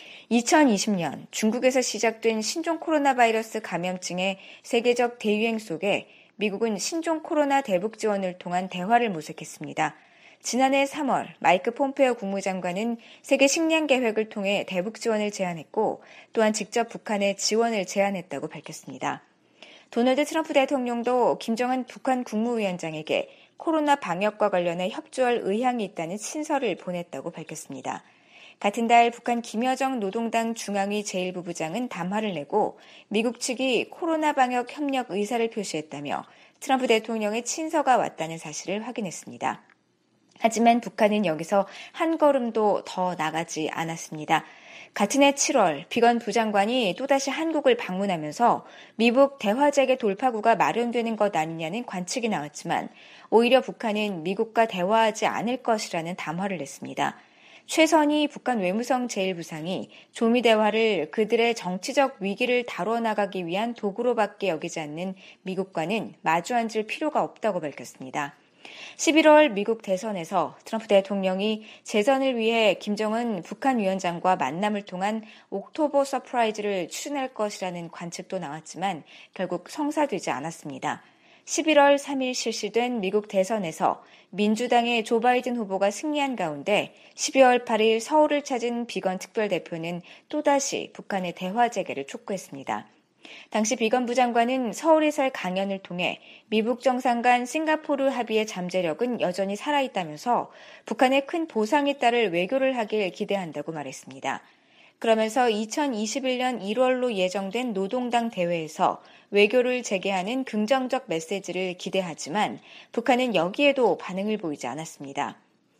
이천이십년 중국에서 시작된 신종 코로나 바이러스 감염증의 세계적 대유행 속에 미국은 신종 코로나 대북 지원을 통한 대화를 모색했습니다. 지난해 삼월 마이크 폼페오 국무장관은 세계 식량 계획을 통해 대북 지원을 제안했고 또한 직접 북한에 지원을 제안했다고 밝혔습니다. 도널드 트럼프 대통령도 김정은 북한 국무위원장에게 코로나 방역과 관련해 협조할 의향이 있다는 친서를 보냈다고 밝혔습니다. 같은 달 북한 김여정 노동당 중앙위 제일 부부장은 담화를 내고 미국 측이 코로나 방역 협력 의사를 표시했다며 트럼프 대통령의 친서가 왔다는 사실을 확인했습니다. 하지만 북한은 여기서 한 걸음도 더 나가지 않았습니다. 같은 해 칠월 비건 부장관이 또다시 한국을 방문하면서 미북 대화재개 돌파구가 마련되는 것 아니냐는 관측이 나왔지만 오히려 북한은 미국과 대화하지 않을 것이라는 담화를 냈습니다. 최선희 북한 외무성 제일 부상이 조미 대화를 그들의 정치적 위기를 다뤄나가기 위한 도구로밖에 여기지 않는 미국과는 마주 앉을 필요가 없다고 밝혔습니다. 십일월 미국 대선에서 트럼프 대통령이 재선을 위해 김정은 북한 위원장과 만남을 통한 옥토버 서프라이즈를 추진할 것이라는 관측도 나왔지만 결국 성사되지 않았습니다. 십일월 삼일 실시된 미국 대선에서 민주당의 조 바이든 후보가 승리한 가운데 십이월 팔일 서울을 찾은 비건 특별대표는 또다시 북한의 대화 재개를 촉구했습니다. 당시 비건 부장관은 서울에서의 강연을 통해 미북 정상 간 싱가포르 합의의 잠재력은 여전히 살아있다면서 북한에 큰 보상이 따를 외교를 하길 기대한다고 말했습니다. 그러면서 이천이십일년 일월로 예정된 노동당 대회에서 외교를 재개하는 긍정적 메시지를 기대하지만 북한은 여기에도 반응을 보이지 않았습니다.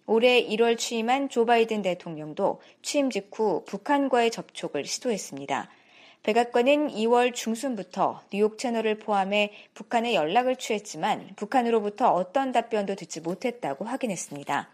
올해 일월 취임한 조 바이든 대통령도 취임 직후 북한과의 접촉을 시도했습니다. 백악관은 이월 중순부터 뉴욕 채널을 포함해 북한에 연락을 취했지만 북한으로부터 어떤 답변도 듣지 못했다고 확인했습니다.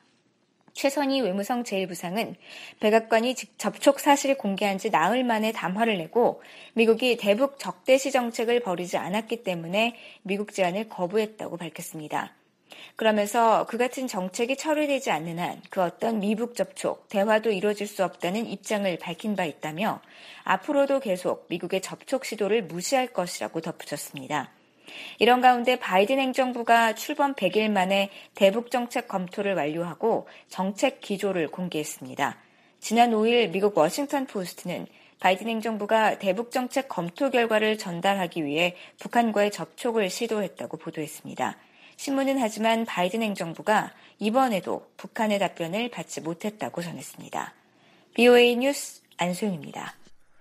최선희 외무성 제일 부상은 백악관이 접촉 사실을 공개한 지 나흘 만에 담화를 내고 미국이 대북 적대시 정책을 벌이지 않았기 때문에 미국 제안을 거부했다고 밝혔습니다. 그러면서 그 같은 정책이 처리되지 않는 한 그 어떤 미북 접촉, 대화도 이루어질 수 없다는 입장을 밝힌 바 있다며 앞으로도 계속 미국의 접촉 시도를 무시할 것이라고 덧붙였습니다. 이런 가운데 바이든 행정부가 출범 백 일 만에 대북 정책 검토를 완료하고 정책 기조를 공개했습니다. 지난 오 일 미국 워싱턴 포스트는 바이든 행정부가 대북 정책 검토 결과를 전달하기 위해 북한과의 접촉을 시도했다고 보도했습니다. 신문은 하지만 바이든 행정부가 이번에도 북한의 답변을 받지 못했다고 전했습니다. 비오에이 뉴스 안소영입니다.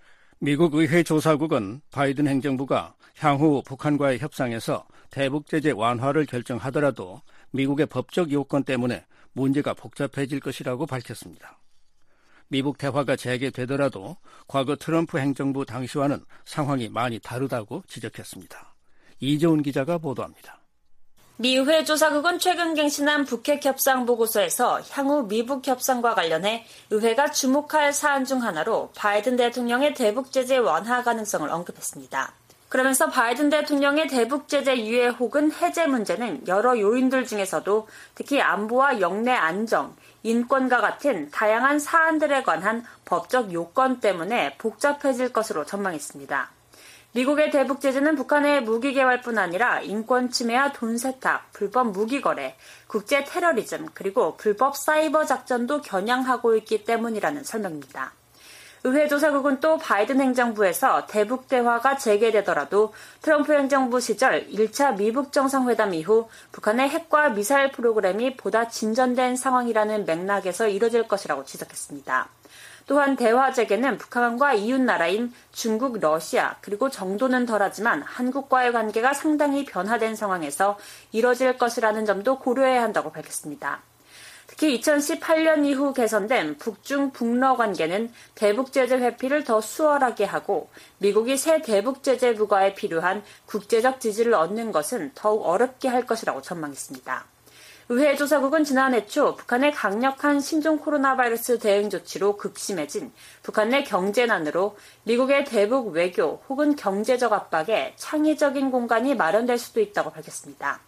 미국 의회 조사국은 바이든 행정부가 향후 북한과의 협상에서 대북 제재 완화를 결정하더라도 미국의 법적 요건 때문에 문제가 복잡해질 것이라고 밝혔습니다. 미북 대화가 재개되더라도 과거 트럼프 행정부 당시와는 상황이 많이 다르다고 지적했습니다. 이재훈 기자가 보도합니다. 미 의회 조사국은 최근 갱신한 북핵 협상 보고서에서 향후 미북 협상과 관련해 의회가 주목할 사안 중 하나로 바이든 대통령의 대북 제재 완화 가능성을 언급했습니다. 그러면서 바이든 대통령의 대북 제재 유예 혹은 해제 문제는 여러 요인들 중에서도 특히 안보와 영내 안정, 인권과 같은 다양한 사안들에 관한 법적 요건 때문에 복잡해질 것으로 전망했습니다. 미국의 대북 제재는 북한의 무기 개발뿐 아니라 인권 침해와 돈 세탁, 불법 무기 거래, 국제 테러리즘, 그리고 불법 사이버 작전도 겨냥하고 있기 때문이라는 설명입니다. 의회 조사국은 또 바이든 행정부에서 대북 대화가 재개되더라도 트럼프 행정부 시절 일 차 미북 정상회담 이후 북한의 핵과 미사일 프로그램이 보다 진전된 상황이라는 맥락에서 이뤄질 것이라고 지적했습니다. 또한 대화 재개는 북한과 이웃 나라인 중국, 러시아, 그리고 정도는 덜하지만 한국과의 관계가 상당히 변화된 상황에서 이뤄질 것이라는 점도 고려해야 한다고 밝혔습니다. 특히 이천십팔 년 이후 개선된 북중 북러 관계는 대북 제재 회피를 더 수월하게 하고 미국이 새 대북 제재 부과에 필요한 국제적 지지를 얻는 것은 더욱 어렵게 할 것이라고 전망했습니다. 의회 조사국은 지난해 초 북한의 강력한 신종 코로나 바이러스 대응 조치로 극심해진 북한 내 경제난으로 미국의 대북 외교 혹은 경제적 압박에 창의적인 공간이 마련될 수도 있다고 밝혔습니다.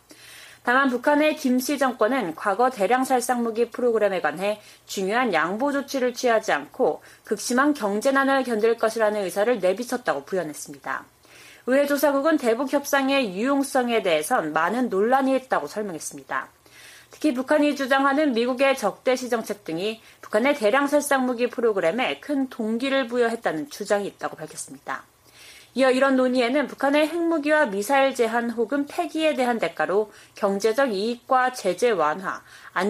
다만 북한의 김씨 정권은 과거 대량 살상무기 프로그램에 관해 중요한 양보 조치를 취하지 않고 극심한 경제난을 견딜 것이라는 의사를 내비쳤다고 부연했습니다. 의회 조사국은 대북 협상의 유용성에 대해선 많은 논란이 있다고 설명했습니다. 특히 북한이 주장하는 미국의 적대시 정책 등이 북한의 대량 살상무기 프로그램에 큰 동기를 부여했다는 주장이 있다고 밝혔습니다. 이어 이런 논의에는 북한의 핵무기와 미사일 제한 혹은 폐기에 대한 대가로 경제적 이익과 제재 완화,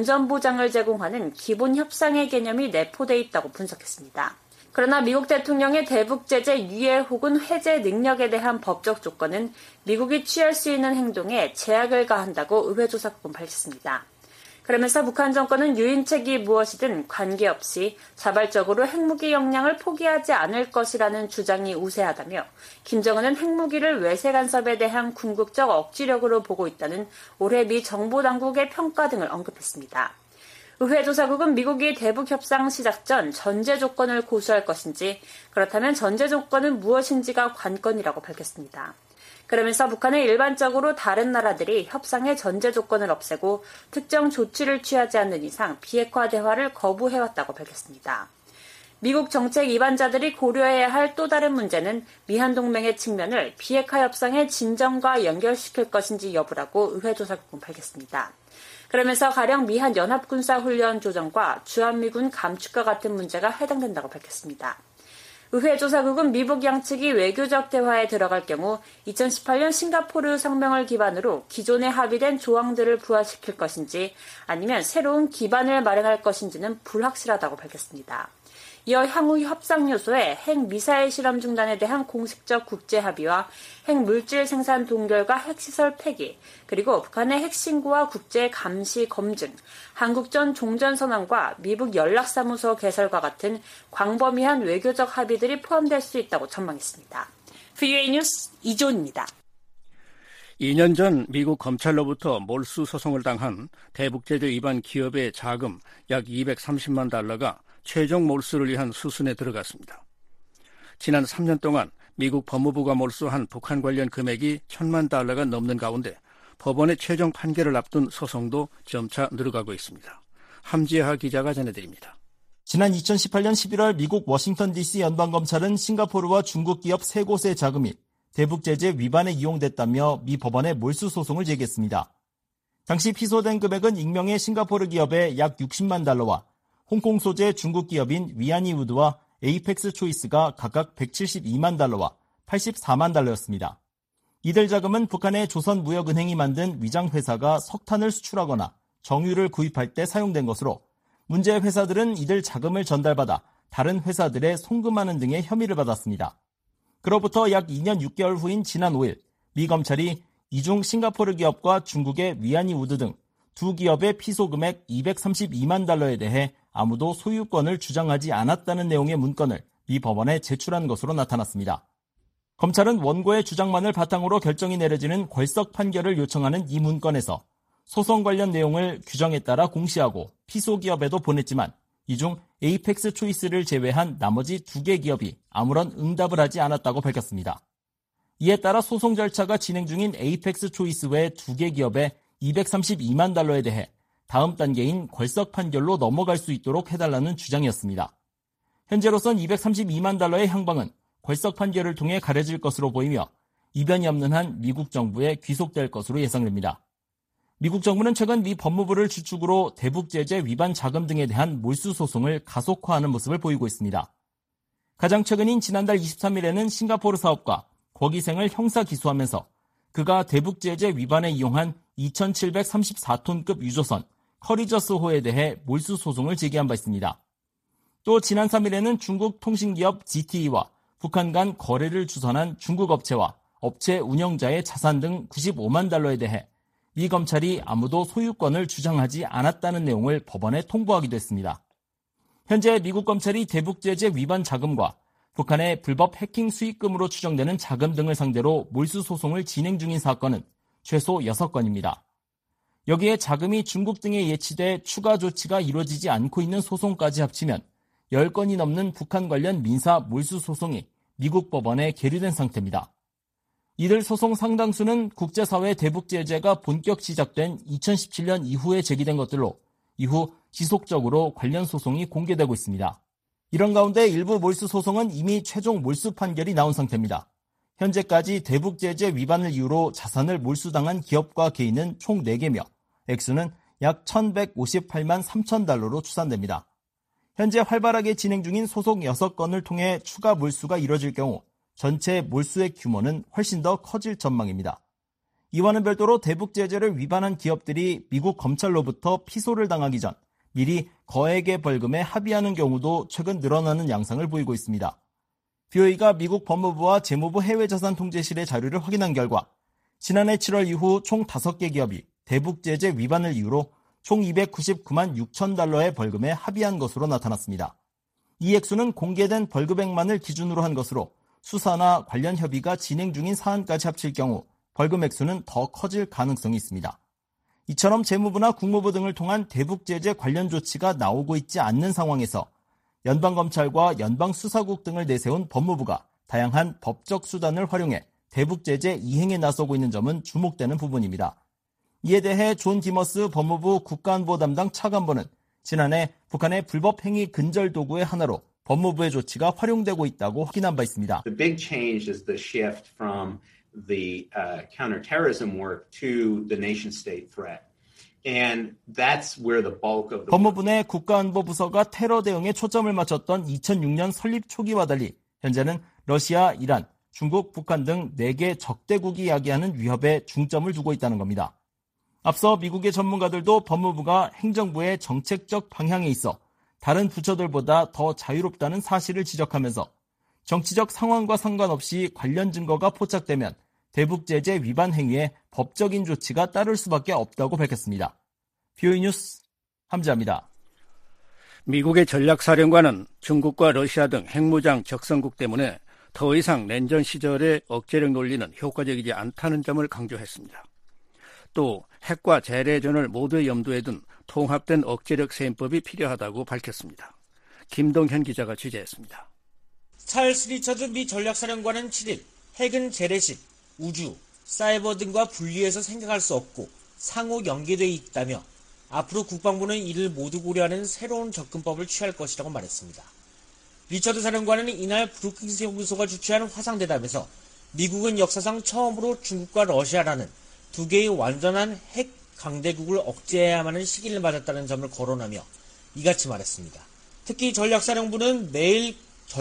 안전보장을 제공하는 기본 협상의 개념이 내포돼 있다고 분석했습니다. 그러나 미국 대통령의 대북 제재 유예 혹은 해제 능력에 대한 법적 조건은 미국이 취할 수 있는 행동에 제약을 가한다고 의회 조사국은 밝혔습니다. 그러면서 북한 정권은 유인책이 무엇이든 관계없이 자발적으로 핵무기 역량을 포기하지 않을 것이라는 주장이 우세하다며 김정은은 핵무기를 외세 간섭에 대한 궁극적 억지력으로 보고 있다는 올해 미 정보당국의 평가 등을 언급했습니다. 의회 조사국은 미국이 대북 협상 시작 전 전제 조건을 고수할 것인지 그렇다면 전제 조건은 무엇인지가 관건이라고 밝혔습니다. 그러면서 북한은 일반적으로 다른 나라들이 협상의 전제 조건을 없애고 특정 조치를 취하지 않는 이상 비핵화 대화를 거부해왔다고 밝혔습니다. 미국 정책 이반자들이 고려해야 할 또 다른 문제는 미한 동맹의 측면을 비핵화 협상의 진전과 연결시킬 것인지 여부라고 의회 조사국은 밝혔습니다. 그러면서 가령 미한 연합군사훈련 조정과 주한미군 감축과 같은 문제가 해당된다고 밝혔습니다. 의회 조사국은 미북 양측이 외교적 대화에 들어갈 경우 이천십팔 년 싱가포르 성명을 기반으로 기존에 합의된 조항들을 부활시킬 것인지 아니면 새로운 기반을 마련할 것인지는 불확실하다고 밝혔습니다. 이어 향후 협상 요소에 핵미사일 실험 중단에 대한 공식적 국제 합의와 핵물질 생산 동결과 핵시설 폐기, 그리고 북한의 핵신고와 국제 감시 검증, 한국전 종전선언과 미북 연락사무소 개설과 같은 광범위한 외교적 합의들이 포함될 수 있다고 전망했습니다. 브이오에이 뉴스 이조은입니다. 이 년 전 미국 검찰로부터 몰수 소송을 당한 대북제재 위반 기업의 자금 약 이백삼십만 달러가 최종 몰수를 위한 수순에 들어갔습니다. 지난 삼 년 동안 미국 법무부가 몰수한 북한 관련 금액이 천만 달러가 넘는 가운데 법원의 최종 판결을 앞둔 소송도 점차 늘어가고 있습니다. 함지하 기자가 전해드립니다. 지난 이천십팔 년 십일월 미국 워싱턴 디씨 연방검찰은 싱가포르와 중국 기업 세 곳의 자금이 대북제재 위반에 이용됐다며 미 법원에 몰수 소송을 제기했습니다. 당시 피소된 금액은 익명의 싱가포르 기업의 약 육십만 달러와 홍콩 소재 중국 기업인 위안이 우드와 에이펙스 초이스가 각각 백칠십이만 달러와 팔십사만 달러였습니다. 이들 자금은 북한의 조선무역은행이 만든 위장회사가 석탄을 수출하거나 정유를 구입할 때 사용된 것으로 문제 회사들은 이들 자금을 전달받아 다른 회사들에 송금하는 등의 혐의를 받았습니다. 그로부터 약 이 년 육 개월 후인 지난 오 일 미 검찰이 이중 싱가포르 기업과 중국의 위안이 우드 등 두 기업의 피소 금액 이백삼십이만 달러에 대해 아무도 소유권을 주장하지 않았다는 내용의 문건을 미 법원에 제출한 것으로 나타났습니다. 검찰은 원고의 주장만을 바탕으로 결정이 내려지는 궐석 판결을 요청하는 이 문건에서 소송 관련 내용을 규정에 따라 공시하고 피소 기업에도 보냈지만 이 중 에이펙스 초이스를 제외한 나머지 두 개 기업이 아무런 응답을 하지 않았다고 밝혔습니다. 이에 따라 소송 절차가 진행 중인 에이펙스 초이스 외 두 개 기업의 이백삼십이만 달러에 대해 다음 단계인 궐석 판결로 넘어갈 수 있도록 해달라는 주장이었습니다. 현재로선 이백삼십이만 달러의 향방은 궐석 판결을 통해 가려질 것으로 보이며 이변이 없는 한 미국 정부에 귀속될 것으로 예상됩니다. 미국 정부는 최근 미 법무부를 주축으로 대북제재 위반 자금 등에 대한 몰수 소송을 가속화하는 모습을 보이고 있습니다. 가장 최근인 지난달 이십삼 일에는 싱가포르 사업가 곽이생을 형사 기소하면서 그가 대북제재 위반에 이용한 이천칠백삼십사 톤급 유조선 커리저스호에 대해 몰수 소송을 제기한 바 있습니다. 또 지난 삼 일에는 중국 통신기업 지티이와 북한 간 거래를 주선한 중국 업체와 업체 운영자의 자산 등 구십오만 달러에 대해 미 검찰이 아무도 소유권을 주장하지 않았다는 내용을 법원에 통보하기도 했습니다. 현재 미국 검찰이 대북제재 위반 자금과 북한의 불법 해킹 수익금으로 추정되는 자금 등을 상대로 몰수 소송을 진행 중인 사건은 최소 여섯 건입니다. 여기에 자금이 중국 등에 예치돼 추가 조치가 이루어지지 않고 있는 소송까지 합치면 열 건이 넘는 북한 관련 민사 몰수 소송이 미국 법원에 계류된 상태입니다. 이들 소송 상당수는 국제사회 대북제재가 본격 시작된 이천십칠 년 이후에 제기된 것들로 이후 지속적으로 관련 소송이 공개되고 있습니다. 이런 가운데 일부 몰수 소송은 이미 최종 몰수 판결이 나온 상태입니다. 현재까지 대북제재 위반을 이유로 자산을 몰수당한 기업과 개인은 총 네 개며 액수는 약 천백오십팔만 삼천 달러로 추산됩니다. 현재 활발하게 진행 중인 소송 여섯 건을 통해 추가 몰수가 이뤄질 경우 전체 몰수의 규모는 훨씬 더 커질 전망입니다. 이와는 별도로 대북제재를 위반한 기업들이 미국 검찰로부터 피소를 당하기 전 미리 거액의 벌금에 합의하는 경우도 최근 늘어나는 양상을 보이고 있습니다. 비오이가 미국 법무부와 재무부 해외자산통제실의 자료를 확인한 결과 지난해 칠월 이후 총 다섯 개 기업이 대북제재 위반을 이유로 총 이백구십구만 육천 달러의 벌금에 합의한 것으로 나타났습니다. 이 액수는 공개된 벌금액만을 기준으로 한 것으로 수사나 관련 협의가 진행 중인 사안까지 합칠 경우 벌금 액수는 더 커질 가능성이 있습니다. 이처럼 재무부나 국무부 등을 통한 대북제재 관련 조치가 나오고 있지 않는 상황에서 연방검찰과 연방수사국 등을 내세운 법무부가 다양한 법적 수단을 활용해 대북제재 이행에 나서고 있는 점은 주목되는 부분입니다. 이에 대해 존 디머스 법무부 국가안보 담당 차관보는 지난해 북한의 불법 행위 근절 도구의 하나로 법무부의 조치가 활용되고 있다고 확인한 바 있습니다. The big change is the shift from the uh, counterterrorism work to the nation-state threat. And that's where the bulk of the 법무부 내 국가안보부서가 테러 대응에 초점을 맞췄던 이천육 년 설립 초기와 달리 현재는 러시아, 이란, 중국, 북한 등 네 개 적대국이 야기하는 위협에 중점을 두고 있다는 겁니다. 앞서 미국의 전문가들도 법무부가 행정부의 정책적 방향에 있어 다른 부처들보다 더 자유롭다는 사실을 지적하면서 정치적 상황과 상관없이 관련 증거가 포착되면 대북 제재 위반 행위에 법적인 조치가 따를 수밖에 없다고 밝혔습니다. 비오이 뉴스 함지아입니다. 미국의 전략사령관은 중국과 러시아 등 핵무장 적성국 때문에 더 이상 냉전 시절의 억제력 논리는 효과적이지 않다는 점을 강조했습니다. 또 핵과 재래전을 모두 염두에 둔 통합된 억제력 세임법이 필요하다고 밝혔습니다. 김동현 기자가 취재했습니다. 찰스 리처드 미 전략사령관은 칠일 핵은 재래식, 우주, 사이버 등과 분리해서 생각할 수 없고 상호 연계되어 있다며 앞으로 국방부는 이를 모두 고려하는 새로운 접근법을 취할 것이라고 말했습니다. 리처드 사령관은 이날 브루킹스 연구소가 주최한 화상대담에서 미국은 역사상 처음으로 중국과 러시아라는 두 개의 완전한 핵 강대국을 억제해야만 하는 시기를 맞았다는 점을 거론하며 이같이 말했습니다. 특히 전략사령부는 매일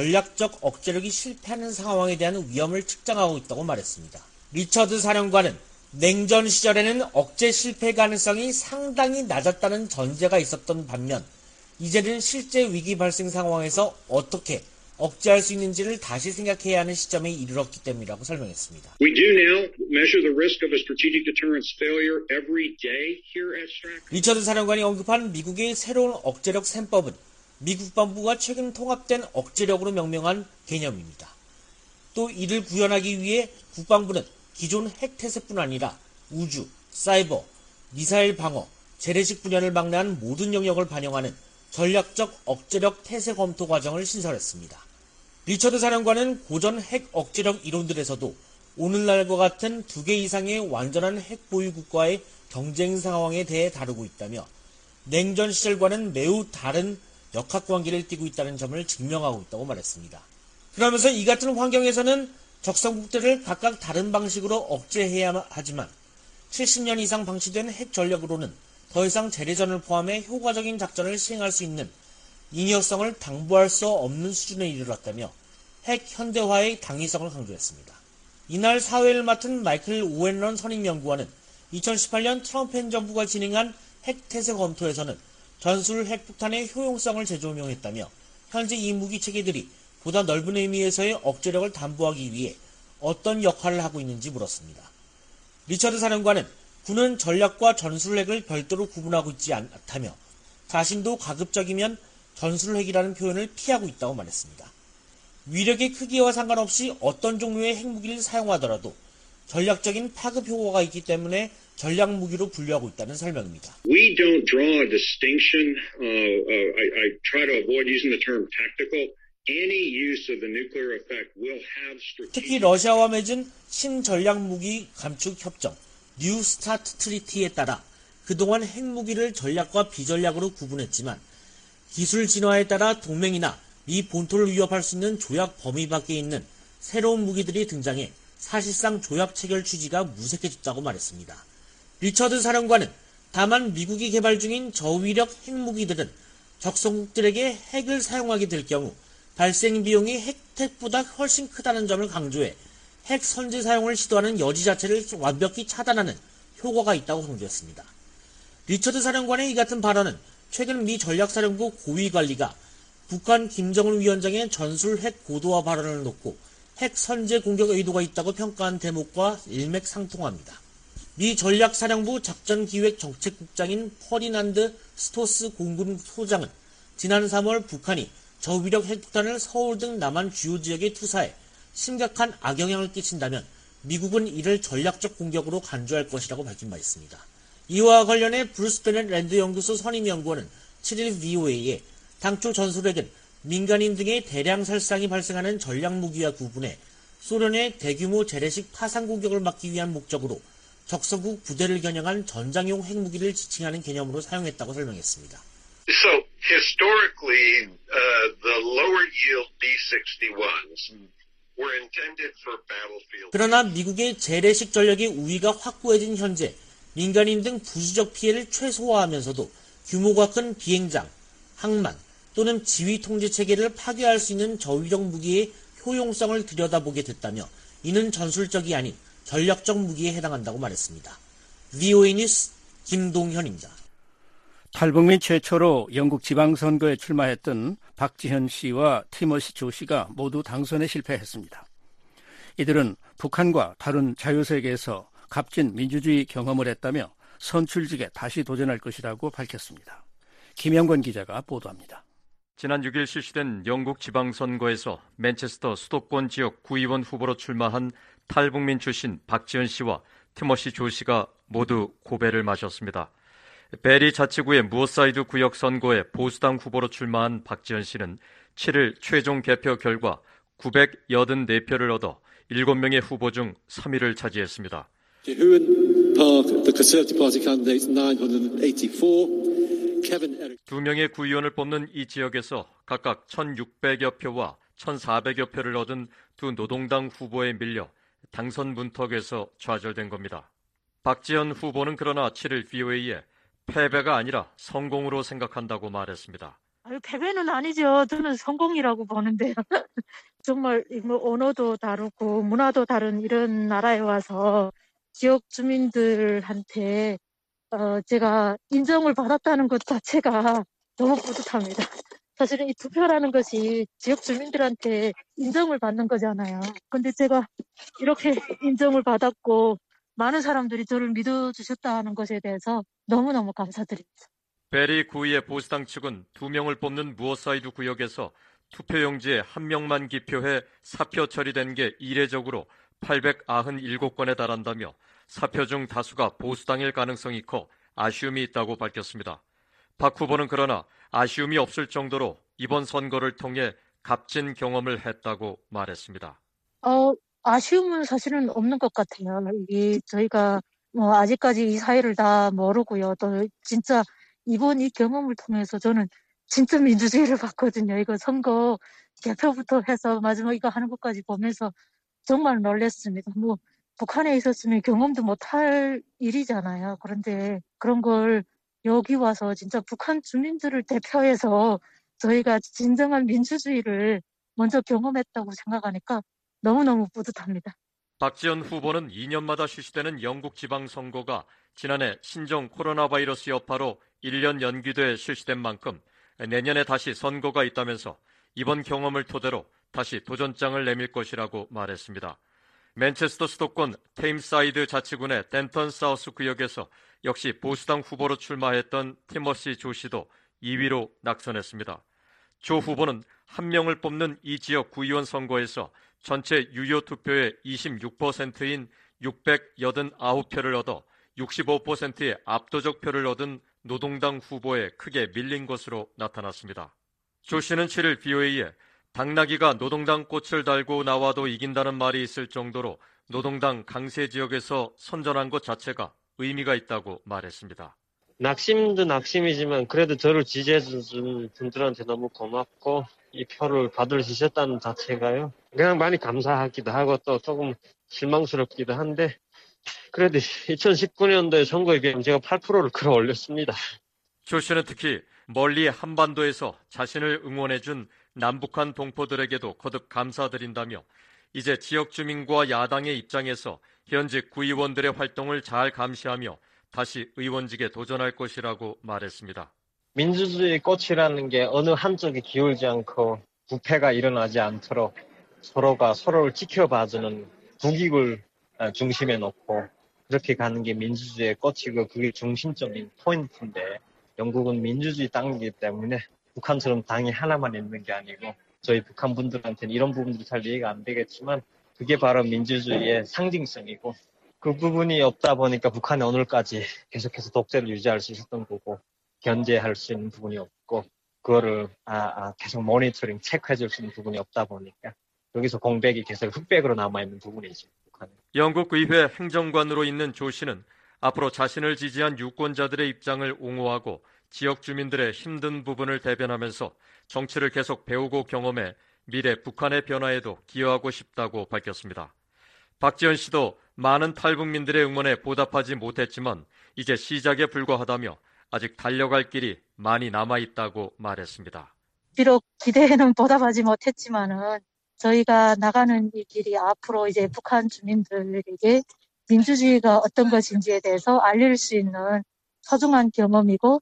전략적 억제력이 실패하는 상황에 대한 위험을 측정하고 있다고 말했습니다. 리처드 사령관은 냉전 시절에는 억제 실패 가능성이 상당히 낮았다는 전제가 있었던 반면 이제는 실제 위기 발생 상황에서 어떻게 억제할 수 있는지를 다시 생각해야 하는 시점에 이르렀기 때문이라고 설명했습니다. We do now measure the risk of a strategic deterrence failure every day here at Stratcom. 리처드 사령관이 언급한 미국의 새로운 억제력 셈법은 미 국방부가 최근 통합된 억제력으로 명명한 개념입니다. 또 이를 구현하기 위해 국방부는 기존 핵태세뿐 아니라 우주, 사이버, 미사일 방어, 재래식 분야를 막론한 모든 영역을 반영하는 전략적 억제력 태세 검토 과정을 신설했습니다. 리처드 사령관은 고전 핵 억제력 이론들에서도 오늘날과 같은 두 개 이상의 완전한 핵 보유 국가의 경쟁 상황에 대해 다루고 있다며 냉전 시절과는 매우 다른 역학관계를 띠고 있다는 점을 증명하고 있다고 말했습니다. 그러면서 이 같은 환경에서는 적성국들을 각각 다른 방식으로 억제해야 하지만 칠십 년 이상 방치된 핵 전력으로는 더 이상 재래전을 포함해 효과적인 작전을 시행할 수 있는 잉여성을 당부할 수 없는 수준에 이르렀다며 핵 현대화의 당위성을 강조했습니다. 이날 사회를 맡은 마이클 오웬런 선임연구원은 이천십팔 년 트럼프 행정부가 진행한 핵태세 검토에서는 전술 핵폭탄의 효용성을 재조명했다며 현재 이 무기 체계들이 보다 넓은 의미에서의 억제력을 담보하기 위해 어떤 역할을 하고 있는지 물었습니다. 리처드 사령관은 군은 전략과 전술핵을 별도로 구분하고 있지 않다며 자신도 가급적이면 전술핵이라는 표현을 피하고 있다고 말했습니다. 위력의 크기와 상관없이 어떤 종류의 핵무기를 사용하더라도 전략적인 파급 효과가 있기 때문에 전략 무기로 분류하고 있다는 설명입니다. We don't draw a distinction. Uh, uh, I, I try to avoid using the term tactical. Any use of the nuclear effect will have strategic. 특히 러시아와 맺은 신전략 무기 감축 협정 뉴 스타트 트리티에 따라 그동안 핵무기를 전략과 비전략으로 구분했지만 기술 진화에 따라 동맹이나 미 본토를 위협할 수 있는 조약 범위 밖에 있는 새로운 무기들이 등장해 사실상 조약 체결 취지가 무색해졌다고 말했습니다. 리처드 사령관은 다만 미국이 개발 중인 저위력 핵무기들은 적성국들에게 핵을 사용하게 될 경우 발생 비용이 핵택보다 훨씬 크다는 점을 강조해 핵 선제 사용을 시도하는 여지 자체를 완벽히 차단하는 효과가 있다고 강조했습니다. 리처드 사령관의 이 같은 발언은 최근 미 전략사령부 고위관리가 북한 김정은 위원장의 전술 핵 고도화 발언을 놓고 핵 선제 공격 의도가 있다고 평가한 대목과 일맥상통합니다. 미 전략사령부 작전기획정책국장인 퍼디난드 스토스 공군 소장은 지난 삼월 북한이 저위력 핵폭탄을 서울 등 남한 주요 지역에 투사해 심각한 악영향을 끼친다면 미국은 이를 전략적 공격으로 간주할 것이라고 밝힌 바 있습니다. 이와 관련해 브루스 베넷 랜드 연구소 선임연구원은 칠일 브이오에이에 당초 전술핵은 민간인 등의 대량 살상이 발생하는 전략무기와 구분해 소련의 대규모 재래식 파상 공격을 막기 위한 목적으로 적성국 부대를 겨냥한 전장용 핵무기를 지칭하는 개념으로 사용했다고 설명했습니다. So historically, uh, the lower yield 비 식스티원s were intended for battlefield. 그러나 미국의 재래식 전력의 우위가 확고해진 현재 민간인 등 부수적 피해를 최소화하면서도 규모가 큰 비행장, 항만 또는 지휘 통제 체계를 파괴할 수 있는 저위력 무기의 효용성을 들여다보게 됐다며 이는 전술적이 아닌 전략적 무기에 해당한다고 말했습니다. 브이오에이 뉴스 김동현입니다. 탈북민 최초로 영국 지방선거에 출마했던 박지현 씨와 티머시 조 씨가 모두 당선에 실패했습니다. 이들은 북한과 다른 자유세계에서 값진 민주주의 경험을 했다며 선출직에 다시 도전할 것이라고 밝혔습니다. 김영권 기자가 보도합니다. 지난 육 일 실시된 영국 지방선거에서 맨체스터 수도권 지역 구의원 후보로 출마한 탈북민 출신 박지현 씨와 티머시 조 씨가 모두 고배를 마셨습니다. 베리 자치구의 무어사이드 구역 선거에 보수당 후보로 출마한 박지현 씨는 칠 일 최종 개표 결과 구백팔십사 표를 얻어 일곱 명의 후보 중 삼 위를 차지했습니다. 두 명의 구의원을 뽑는 이 지역에서 각각 천육백여 표와 천사백여 표를 얻은 두 노동당 후보에 밀려 당선 문턱에서 좌절된 겁니다. 박지현 후보는 그러나 칠 일 브이오에이에 패배가 아니라 성공으로 생각한다고 말했습니다. 아유, 패배는 아니죠. 저는 성공이라고 보는데요. 정말 뭐 언어도 다르고 문화도 다른 이런 나라에 와서 지역 주민들한테 어, 제가 인정을 받았다는 것 자체가 너무 뿌듯합니다. 사실은 이 투표라는 것이 지역 주민들한테 인정을 받는 거잖아요. 근데 제가 이렇게 인정을 받았고 많은 사람들이 저를 믿어주셨다는 것에 대해서 너무너무 감사드립니다. 베리 구의의 보수당 측은 두 명을 뽑는 무어사이드 구역에서 투표용지에 한 명만 기표해 사표 처리된 게 이례적으로 팔백구십칠 건에 달한다며 사표 중 다수가 보수당일 가능성이 커 아쉬움이 있다고 밝혔습니다. 박 후보는 그러나 아쉬움이 없을 정도로 이번 선거를 통해 값진 경험을 했다고 말했습니다. 어, 아쉬움은 사실은 없는 것 같아요. 이 저희가 뭐 아직까지 이 사회를 다 모르고요. 또 진짜 이번 이 경험을 통해서 저는 진짜 민주주의를 봤거든요. 이거 선거 개표부터 해서 마지막 이거 하는 것까지 보면서 정말 놀랐습니다. 뭐 북한에 있었으면 경험도 못할 일이잖아요. 그런데 그런 걸 여기 와서 진짜 북한 주민들을 대표해서 저희가 진정한 민주주의를 먼저 경험했다고 생각하니까 너무너무 뿌듯합니다. 박지현 후보는 이 년마다 실시되는 영국 지방선거가 지난해 신종 코로나 바이러스 여파로 일 년 연기돼 실시된 만큼 내년에 다시 선거가 있다면서 이번 경험을 토대로 다시 도전장을 내밀 것이라고 말했습니다. 맨체스터 수도권 테임사이드 자치군의 덴턴 사우스 구역에서 역시 보수당 후보로 출마했던 티머시 조 씨도 이 위로 낙선했습니다. 조 후보는 한 명을 뽑는 이 지역 구의원 선거에서 전체 유효 투표의 이십육 퍼센트인 육백팔십구 표를 얻어 육십오 퍼센트의 압도적 표를 얻은 노동당 후보에 크게 밀린 것으로 나타났습니다. 조 씨는 칠 일 브이오에이에 당나귀가 노동당 꽃을 달고 나와도 이긴다는 말이 있을 정도로 노동당 강세 지역에서 선전한 것 자체가 의미가 있다고 말했습니다. 낙심도 낙심이지만 그래도 저를 지지해준 분들한테 너무 고맙고 이 표를 받을 수 있었다는 자체가요. 그냥 많이 감사하기도 하고 또 조금 실망스럽기도 한데 그래도 이천십구 년도에 선거에 비하면 제가 팔 퍼센트를 끌어올렸습니다. 조 씨는 특히 멀리 한반도에서 자신을 응원해준 남북한 동포들에게도 거듭 감사드린다며 이제 지역 주민과 야당의 입장에서 현직 구의원들의 활동을 잘 감시하며 다시 의원직에 도전할 것이라고 말했습니다. 민주주의 꽃이라는 게 어느 한쪽에 기울지 않고 부패가 일어나지 않도록 서로가 서로를 지켜봐주는 국익을 중심에 놓고 그렇게 가는 게 민주주의의 꽃이고 그게 중심적인 포인트인데 영국은 민주주의 땅이기 때문에 북한처럼 당이 하나만 있는 게 아니고 저희 북한 분들한테는 이런 부분들이 잘 이해가 안 되겠지만 그게 바로 민주주의의 상징성이고 그 부분이 없다 보니까 북한이 오늘까지 계속해서 독재를 유지할 수 있었던 거고 견제할 수 있는 부분이 없고 그거를 아, 아, 계속 모니터링 체크해 줄 수 있는 부분이 없다 보니까 여기서 공백이 계속 흑백으로 남아있는 부분이죠. 북한은. 영국 의회 행정관으로 있는 조 씨는 앞으로 자신을 지지한 유권자들의 입장을 옹호하고 지역 주민들의 힘든 부분을 대변하면서 정치를 계속 배우고 경험해 미래 북한의 변화에도 기여하고 싶다고 밝혔습니다. 박지현 씨도 많은 탈북민들의 응원에 보답하지 못했지만 이제 시작에 불과하다며 아직 달려갈 길이 많이 남아있다고 말했습니다. 비록 기대에는 보답하지 못했지만은 저희가 나가는 이 길이 앞으로 이제 북한 주민들에게 민주주의가 어떤 것인지에 대해서 알릴 수 있는 소중한 경험이고 또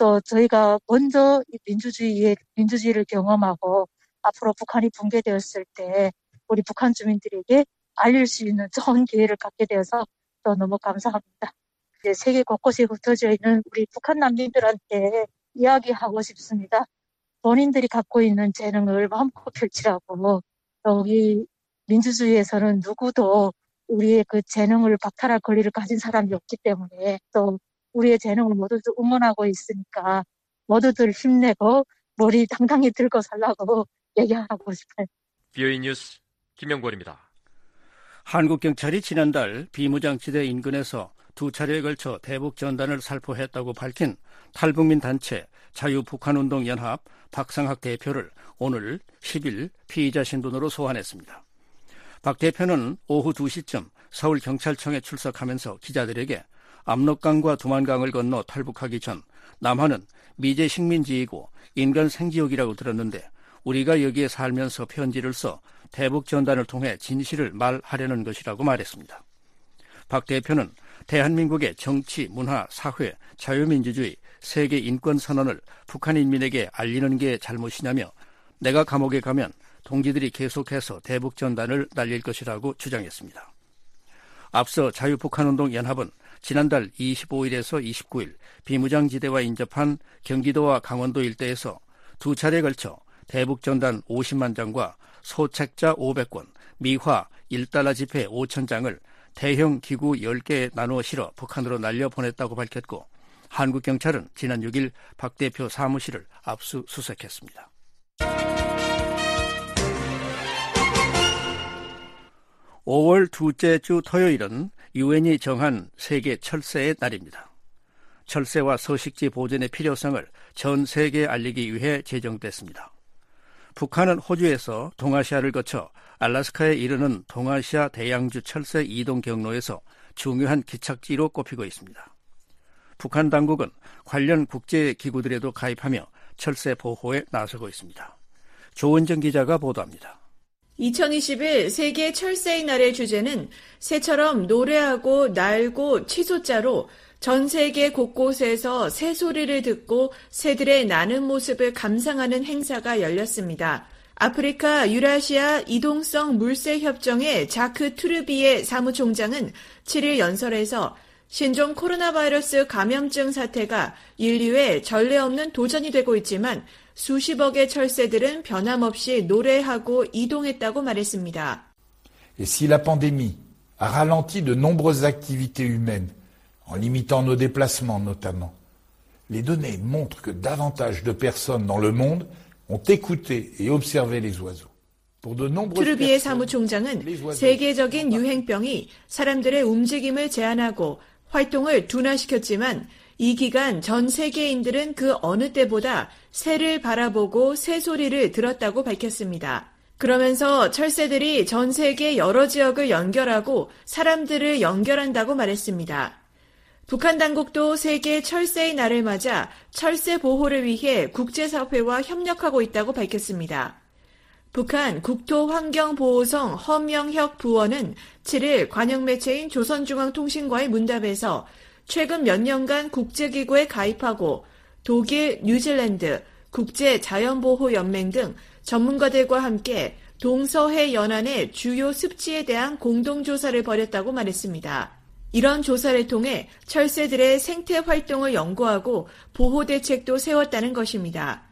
또 저희가 먼저 민주주의의, 민주주의를 경험하고 앞으로 북한이 붕괴되었을 때 우리 북한 주민들에게 알릴 수 있는 좋은 기회를 갖게 되어서 또 너무 감사합니다. 이제 세계 곳곳에 흩어져 있는 우리 북한 난민들한테 이야기하고 싶습니다. 본인들이 갖고 있는 재능을 마음껏 펼치라고. 여기 민주주의에서는 누구도 우리의 그 재능을 박탈할 권리를 가진 사람이 없기 때문에 또 우리의 재능을 모두 응원하고 있으니까 모두들 힘내고 머리 당당히 들고 살라고 얘기하고 싶어요. 비오이 뉴스 김영권입니다. 한국 경찰이 지난달 비무장지대 인근에서 두 차례에 걸쳐 대북 전단을 살포했다고 밝힌 탈북민 단체 자유북한운동연합 박상학 대표를 오늘 십 일 피의자 신분으로 소환했습니다. 박 대표는 오후 두 시쯤 서울경찰청에 출석하면서 기자들에게 압록강과 두만강을 건너 탈북하기 전 남한은 미제 식민지이고 인간 생지옥이라고 들었는데 우리가 여기에 살면서 편지를 써 대북 전단을 통해 진실을 말하려는 것이라고 말했습니다. 박 대표는 대한민국의 정치, 문화, 사회, 자유민주주의, 세계 인권 선언을 북한 인민에게 알리는 게 잘못이냐며 내가 감옥에 가면 동지들이 계속해서 대북 전단을 날릴 것이라고 주장했습니다. 앞서 자유북한운동연합은 지난달 이십오 일에서 이십구 일 비무장지대와 인접한 경기도와 강원도 일대에서 두 차례에 걸쳐 대북전단 오십만 장과 소책자 오백 권, 미화 일 달러 지폐 오천 장을 대형 기구 열 개에 나누어 실어 북한으로 날려보냈다고 밝혔고 한국경찰은 지난 육 일 박 대표 사무실을 압수수색했습니다. 오월 둘째 주 토요일은 유엔이 정한 세계 철새의 날입니다. 철새와 서식지 보존의 필요성을 전 세계에 알리기 위해 제정됐습니다. 북한은 호주에서 동아시아를 거쳐 알래스카에 이르는 동아시아 대양주 철새 이동 경로에서 중요한 기착지로 꼽히고 있습니다. 북한 당국은 관련 국제기구들에도 가입하며 철새 보호에 나서고 있습니다. 조은정 기자가 보도합니다. 이천이십일 세계 철새의 날의 주제는 새처럼 노래하고 날고 치솟자로 전 세계 곳곳에서 새소리를 듣고 새들의 나는 모습을 감상하는 행사가 열렸습니다. 아프리카 유라시아 이동성 물새협정의 자크 투르비에 사무총장은 칠 일 연설에서 신종 코로나 바이러스 감염증 사태가 인류의 전례 없는 도전이 되고 있지만 수십억의 철새들은 변함없이 노래하고 이동했다고 말했습니다. Et si la pandémie a ralenti de nombreuses activités humaines, en limitant nos déplacements notamment, les données montrent que davantage de personnes dans le monde ont écouté et observé les oiseaux. 투르비에 사무총장은 세계적인 유행병이 사람들의 움직임을 제한하고 활동을 둔화시켰지만 이 기간 전 세계인들은 그 어느 때보다 새를 바라보고 새소리를 들었다고 밝혔습니다. 그러면서 철새들이 전 세계 여러 지역을 연결하고 사람들을 연결한다고 말했습니다. 북한 당국도 세계 철새의 날을 맞아 철새 보호를 위해 국제사회와 협력하고 있다고 밝혔습니다. 북한 국토환경보호성 허명혁 부원은 칠 일 관영매체인 조선중앙통신과의 문답에서 최근 몇 년간 국제기구에 가입하고 독일, 뉴질랜드, 국제자연보호연맹 등 전문가들과 함께 동서해 연안의 주요 습지에 대한 공동조사를 벌였다고 말했습니다. 이런 조사를 통해 철새들의 생태 활동을 연구하고 보호 대책도 세웠다는 것입니다.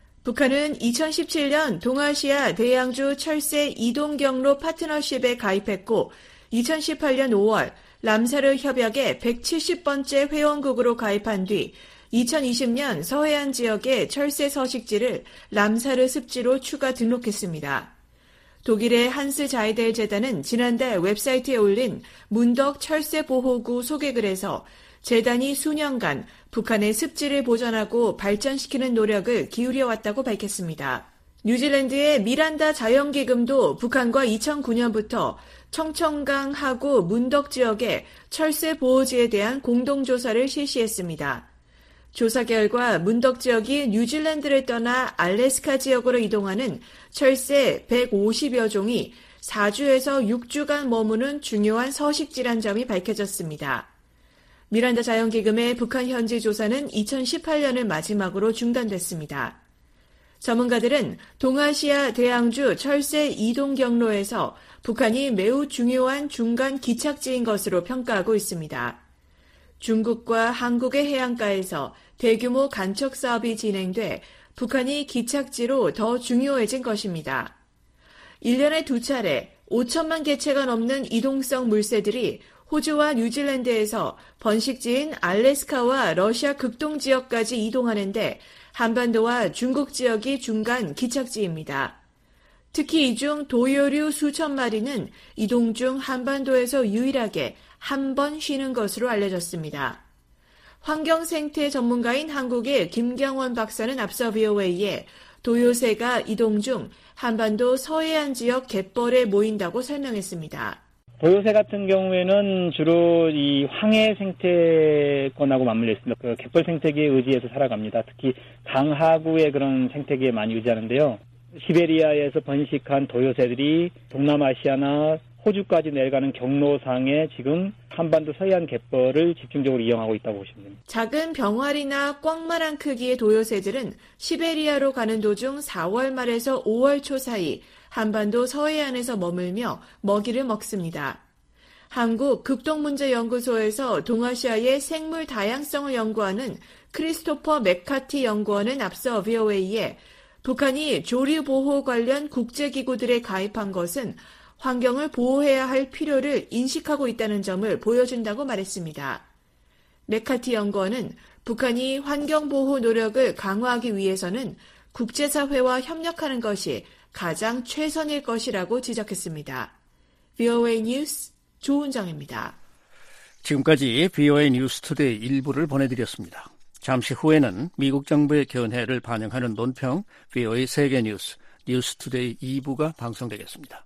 북한은 이천십칠 년 동아시아 대양주 철새 이동경로 파트너십에 가입했고 이천십팔 년 오월 람사르 협약의 백칠십 번째 회원국으로 가입한 뒤 이천이십 년 서해안 지역의 철새 서식지를 람사르 습지로 추가 등록했습니다. 독일의 한스 자이델 재단은 지난달 웹사이트에 올린 문덕 철새 보호구 소개글에서 재단이 수년간 북한의 습지를 보존하고 발전시키는 노력을 기울여왔다고 밝혔습니다. 뉴질랜드의 미란다 자연기금도 북한과 이천구 년부터 청천강 하구 문덕 지역의 철새 보호지에 대한 공동조사를 실시했습니다. 조사 결과 문덕 지역이 뉴질랜드를 떠나 알래스카 지역으로 이동하는 철새 백오십여 종이 사 주에서 육 주간 머무는 중요한 서식지란 점이 밝혀졌습니다. 미란다 자연기금의 북한 현지 조사는 이천십팔 년을 마지막으로 중단됐습니다. 전문가들은 동아시아 대양주 철새 이동 경로에서 북한이 매우 중요한 중간 기착지인 것으로 평가하고 있습니다. 중국과 한국의 해안가에서 대규모 간척 사업이 진행돼 북한이 기착지로 더 중요해진 것입니다. 일 년에 두 차례 오천만 개체가 넘는 이동성 물새들이 호주와 뉴질랜드에서 번식지인 알래스카와 러시아 극동 지역까지 이동하는데 한반도와 중국 지역이 중간 기착지입니다. 특히 이 중 도요류 수천 마리는 이동 중 한반도에서 유일하게 한 번 쉬는 것으로 알려졌습니다. 환경생태 전문가인 한국의 김경원 박사는 앞서 브이오에이에 도요새가 이동 중 한반도 서해안 지역 갯벌에 모인다고 설명했습니다. 도요새 같은 경우에는 주로 이 황해 생태권하고 맞물려 있습니다. 그 갯벌 생태계에 의지해서 살아갑니다. 특히 강하구의 그런 생태계에 많이 의지하는데요. 시베리아에서 번식한 도요새들이 동남아시아나 호주까지 내려가는 경로상에 지금 한반도 서해안 갯벌을 집중적으로 이용하고 있다고 보시면 됩니다. 작은 병아리나 꽝만한 크기의 도요새들은 시베리아로 가는 도중 사월 말에서 오월 초 사이 한반도 서해안에서 머물며 먹이를 먹습니다. 한국 극동문제연구소에서 동아시아의 생물 다양성을 연구하는 크리스토퍼 맥카티 연구원은 앞서 브이오에이에 북한이 조류보호 관련 국제기구들에 가입한 것은 환경을 보호해야 할 필요를 인식하고 있다는 점을 보여준다고 말했습니다. 맥카티 연구원은 북한이 환경보호 노력을 강화하기 위해서는 국제사회와 협력하는 것이 가장 최선일 것이라고 지적했습니다. 브이오에이 뉴스 조은정입니다. 지금까지 브이오에이 뉴스 투데이 일부를 보내드렸습니다. 잠시 후에는 미국 정부의 견해를 반영하는 논평 브이오에이 세계뉴스 뉴스 투데이 이 부가 방송되겠습니다.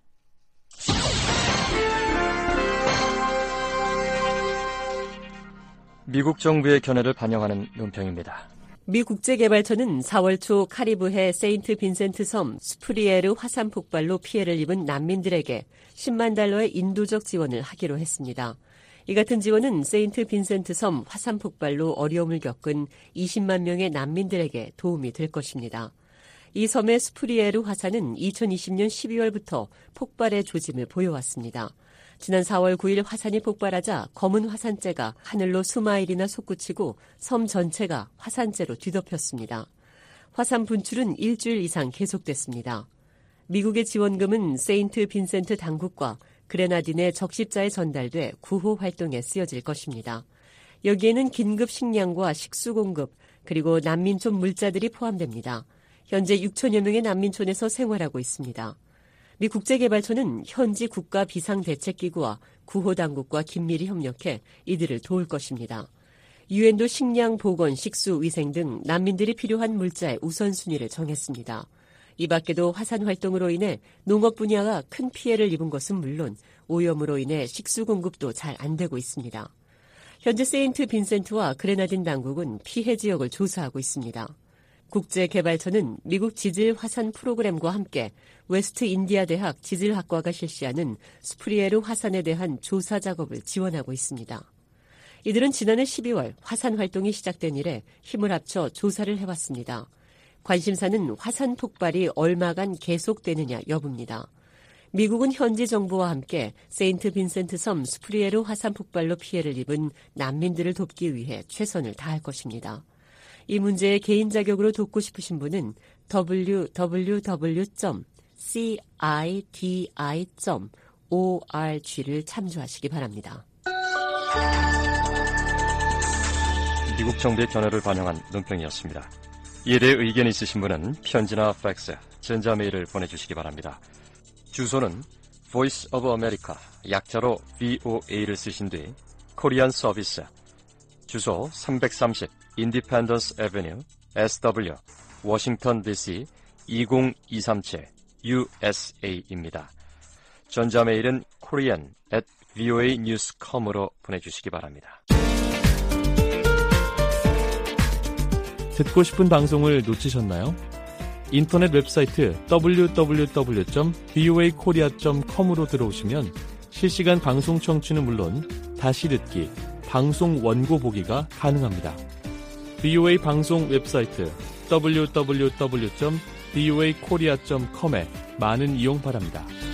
미국 정부의 견해를 반영하는 논평입니다. 미 국제개발처는 사월 초 카리브해 세인트 빈센트 섬 스프리에르 화산 폭발로 피해를 입은 난민들에게 십만 달러의 인도적 지원을 하기로 했습니다. 이 같은 지원은 세인트 빈센트 섬 화산 폭발로 어려움을 겪은 이십만 명의 난민들에게 도움이 될 것입니다. 이 섬의 스프리에르 화산은 이천이십 년 십이월부터 폭발의 조짐을 보여왔습니다. 지난 사월 구일 화산이 폭발하자 검은 화산재가 하늘로 수마일이나 솟구치고 섬 전체가 화산재로 뒤덮였습니다. 화산 분출은 일주일 이상 계속됐습니다. 미국의 지원금은 세인트 빈센트 당국과 그레나딘의 적십자에 전달돼 구호 활동에 쓰여질 것입니다. 여기에는 긴급 식량과 식수 공급, 그리고 난민촌 물자들이 포함됩니다. 현재 육천여 명의 난민촌에서 생활하고 있습니다. 미 국제개발처는 현지 국가 비상대책기구와 구호당국과 긴밀히 협력해 이들을 도울 것입니다. 유엔도 식량, 보건, 식수, 위생 등 난민들이 필요한 물자의 우선순위를 정했습니다. 이 밖에도 화산 활동으로 인해 농업 분야가 큰 피해를 입은 것은 물론 오염으로 인해 식수 공급도 잘 안 되고 있습니다. 현재 세인트 빈센트와 그레나딘 당국은 피해 지역을 조사하고 있습니다. 국제개발처는 미국 지질 화산 프로그램과 함께 웨스트 인디아 대학 지질학과가 실시하는 스프리에르 화산에 대한 조사 작업을 지원하고 있습니다. 이들은 지난해 십이월 화산 활동이 시작된 이래 힘을 합쳐 조사를 해왔습니다. 관심사는 화산 폭발이 얼마간 계속되느냐 여부입니다. 미국은 현지 정부와 함께 세인트 빈센트 섬 스프리에르 화산 폭발로 피해를 입은 난민들을 돕기 위해 최선을 다할 것입니다. 이 문제에 개인 자격으로 돕고 싶으신 분은 더블유 더블유 더블유 점 시아이디아이 점 오알지를 참조하시기 바랍니다. 미국 정부의 견해를 반영한 논평이었습니다. 이에 대해 의견이 있으신 분은 편지나 팩스, 전자메일을 보내주시기 바랍니다. 주소는 Voice of America, 약자로 브이오에이를 쓰신 뒤 코리안 서비스, 주소 삼백삼십 인디펜던스 애비뉴, 에스더블유, 워싱턴 디씨 이공이삼칠 유에스에이입니다. 전자메일은 korean at 브이오에이 뉴스 닷 컴으로 보내주시기 바랍니다. 듣고 싶은 방송을 놓치셨나요? 인터넷 웹사이트 더블유 더블유 더블유 점 브이오에이 코리아 점 컴으로 들어오시면 실시간 방송 청취는 물론 다시 듣기, 방송 원고 보기가 가능합니다. 브이오에이 방송 웹사이트 더블유 더블유 더블유 점 브이오에이 코리아 점 컴에 많은 이용 바랍니다.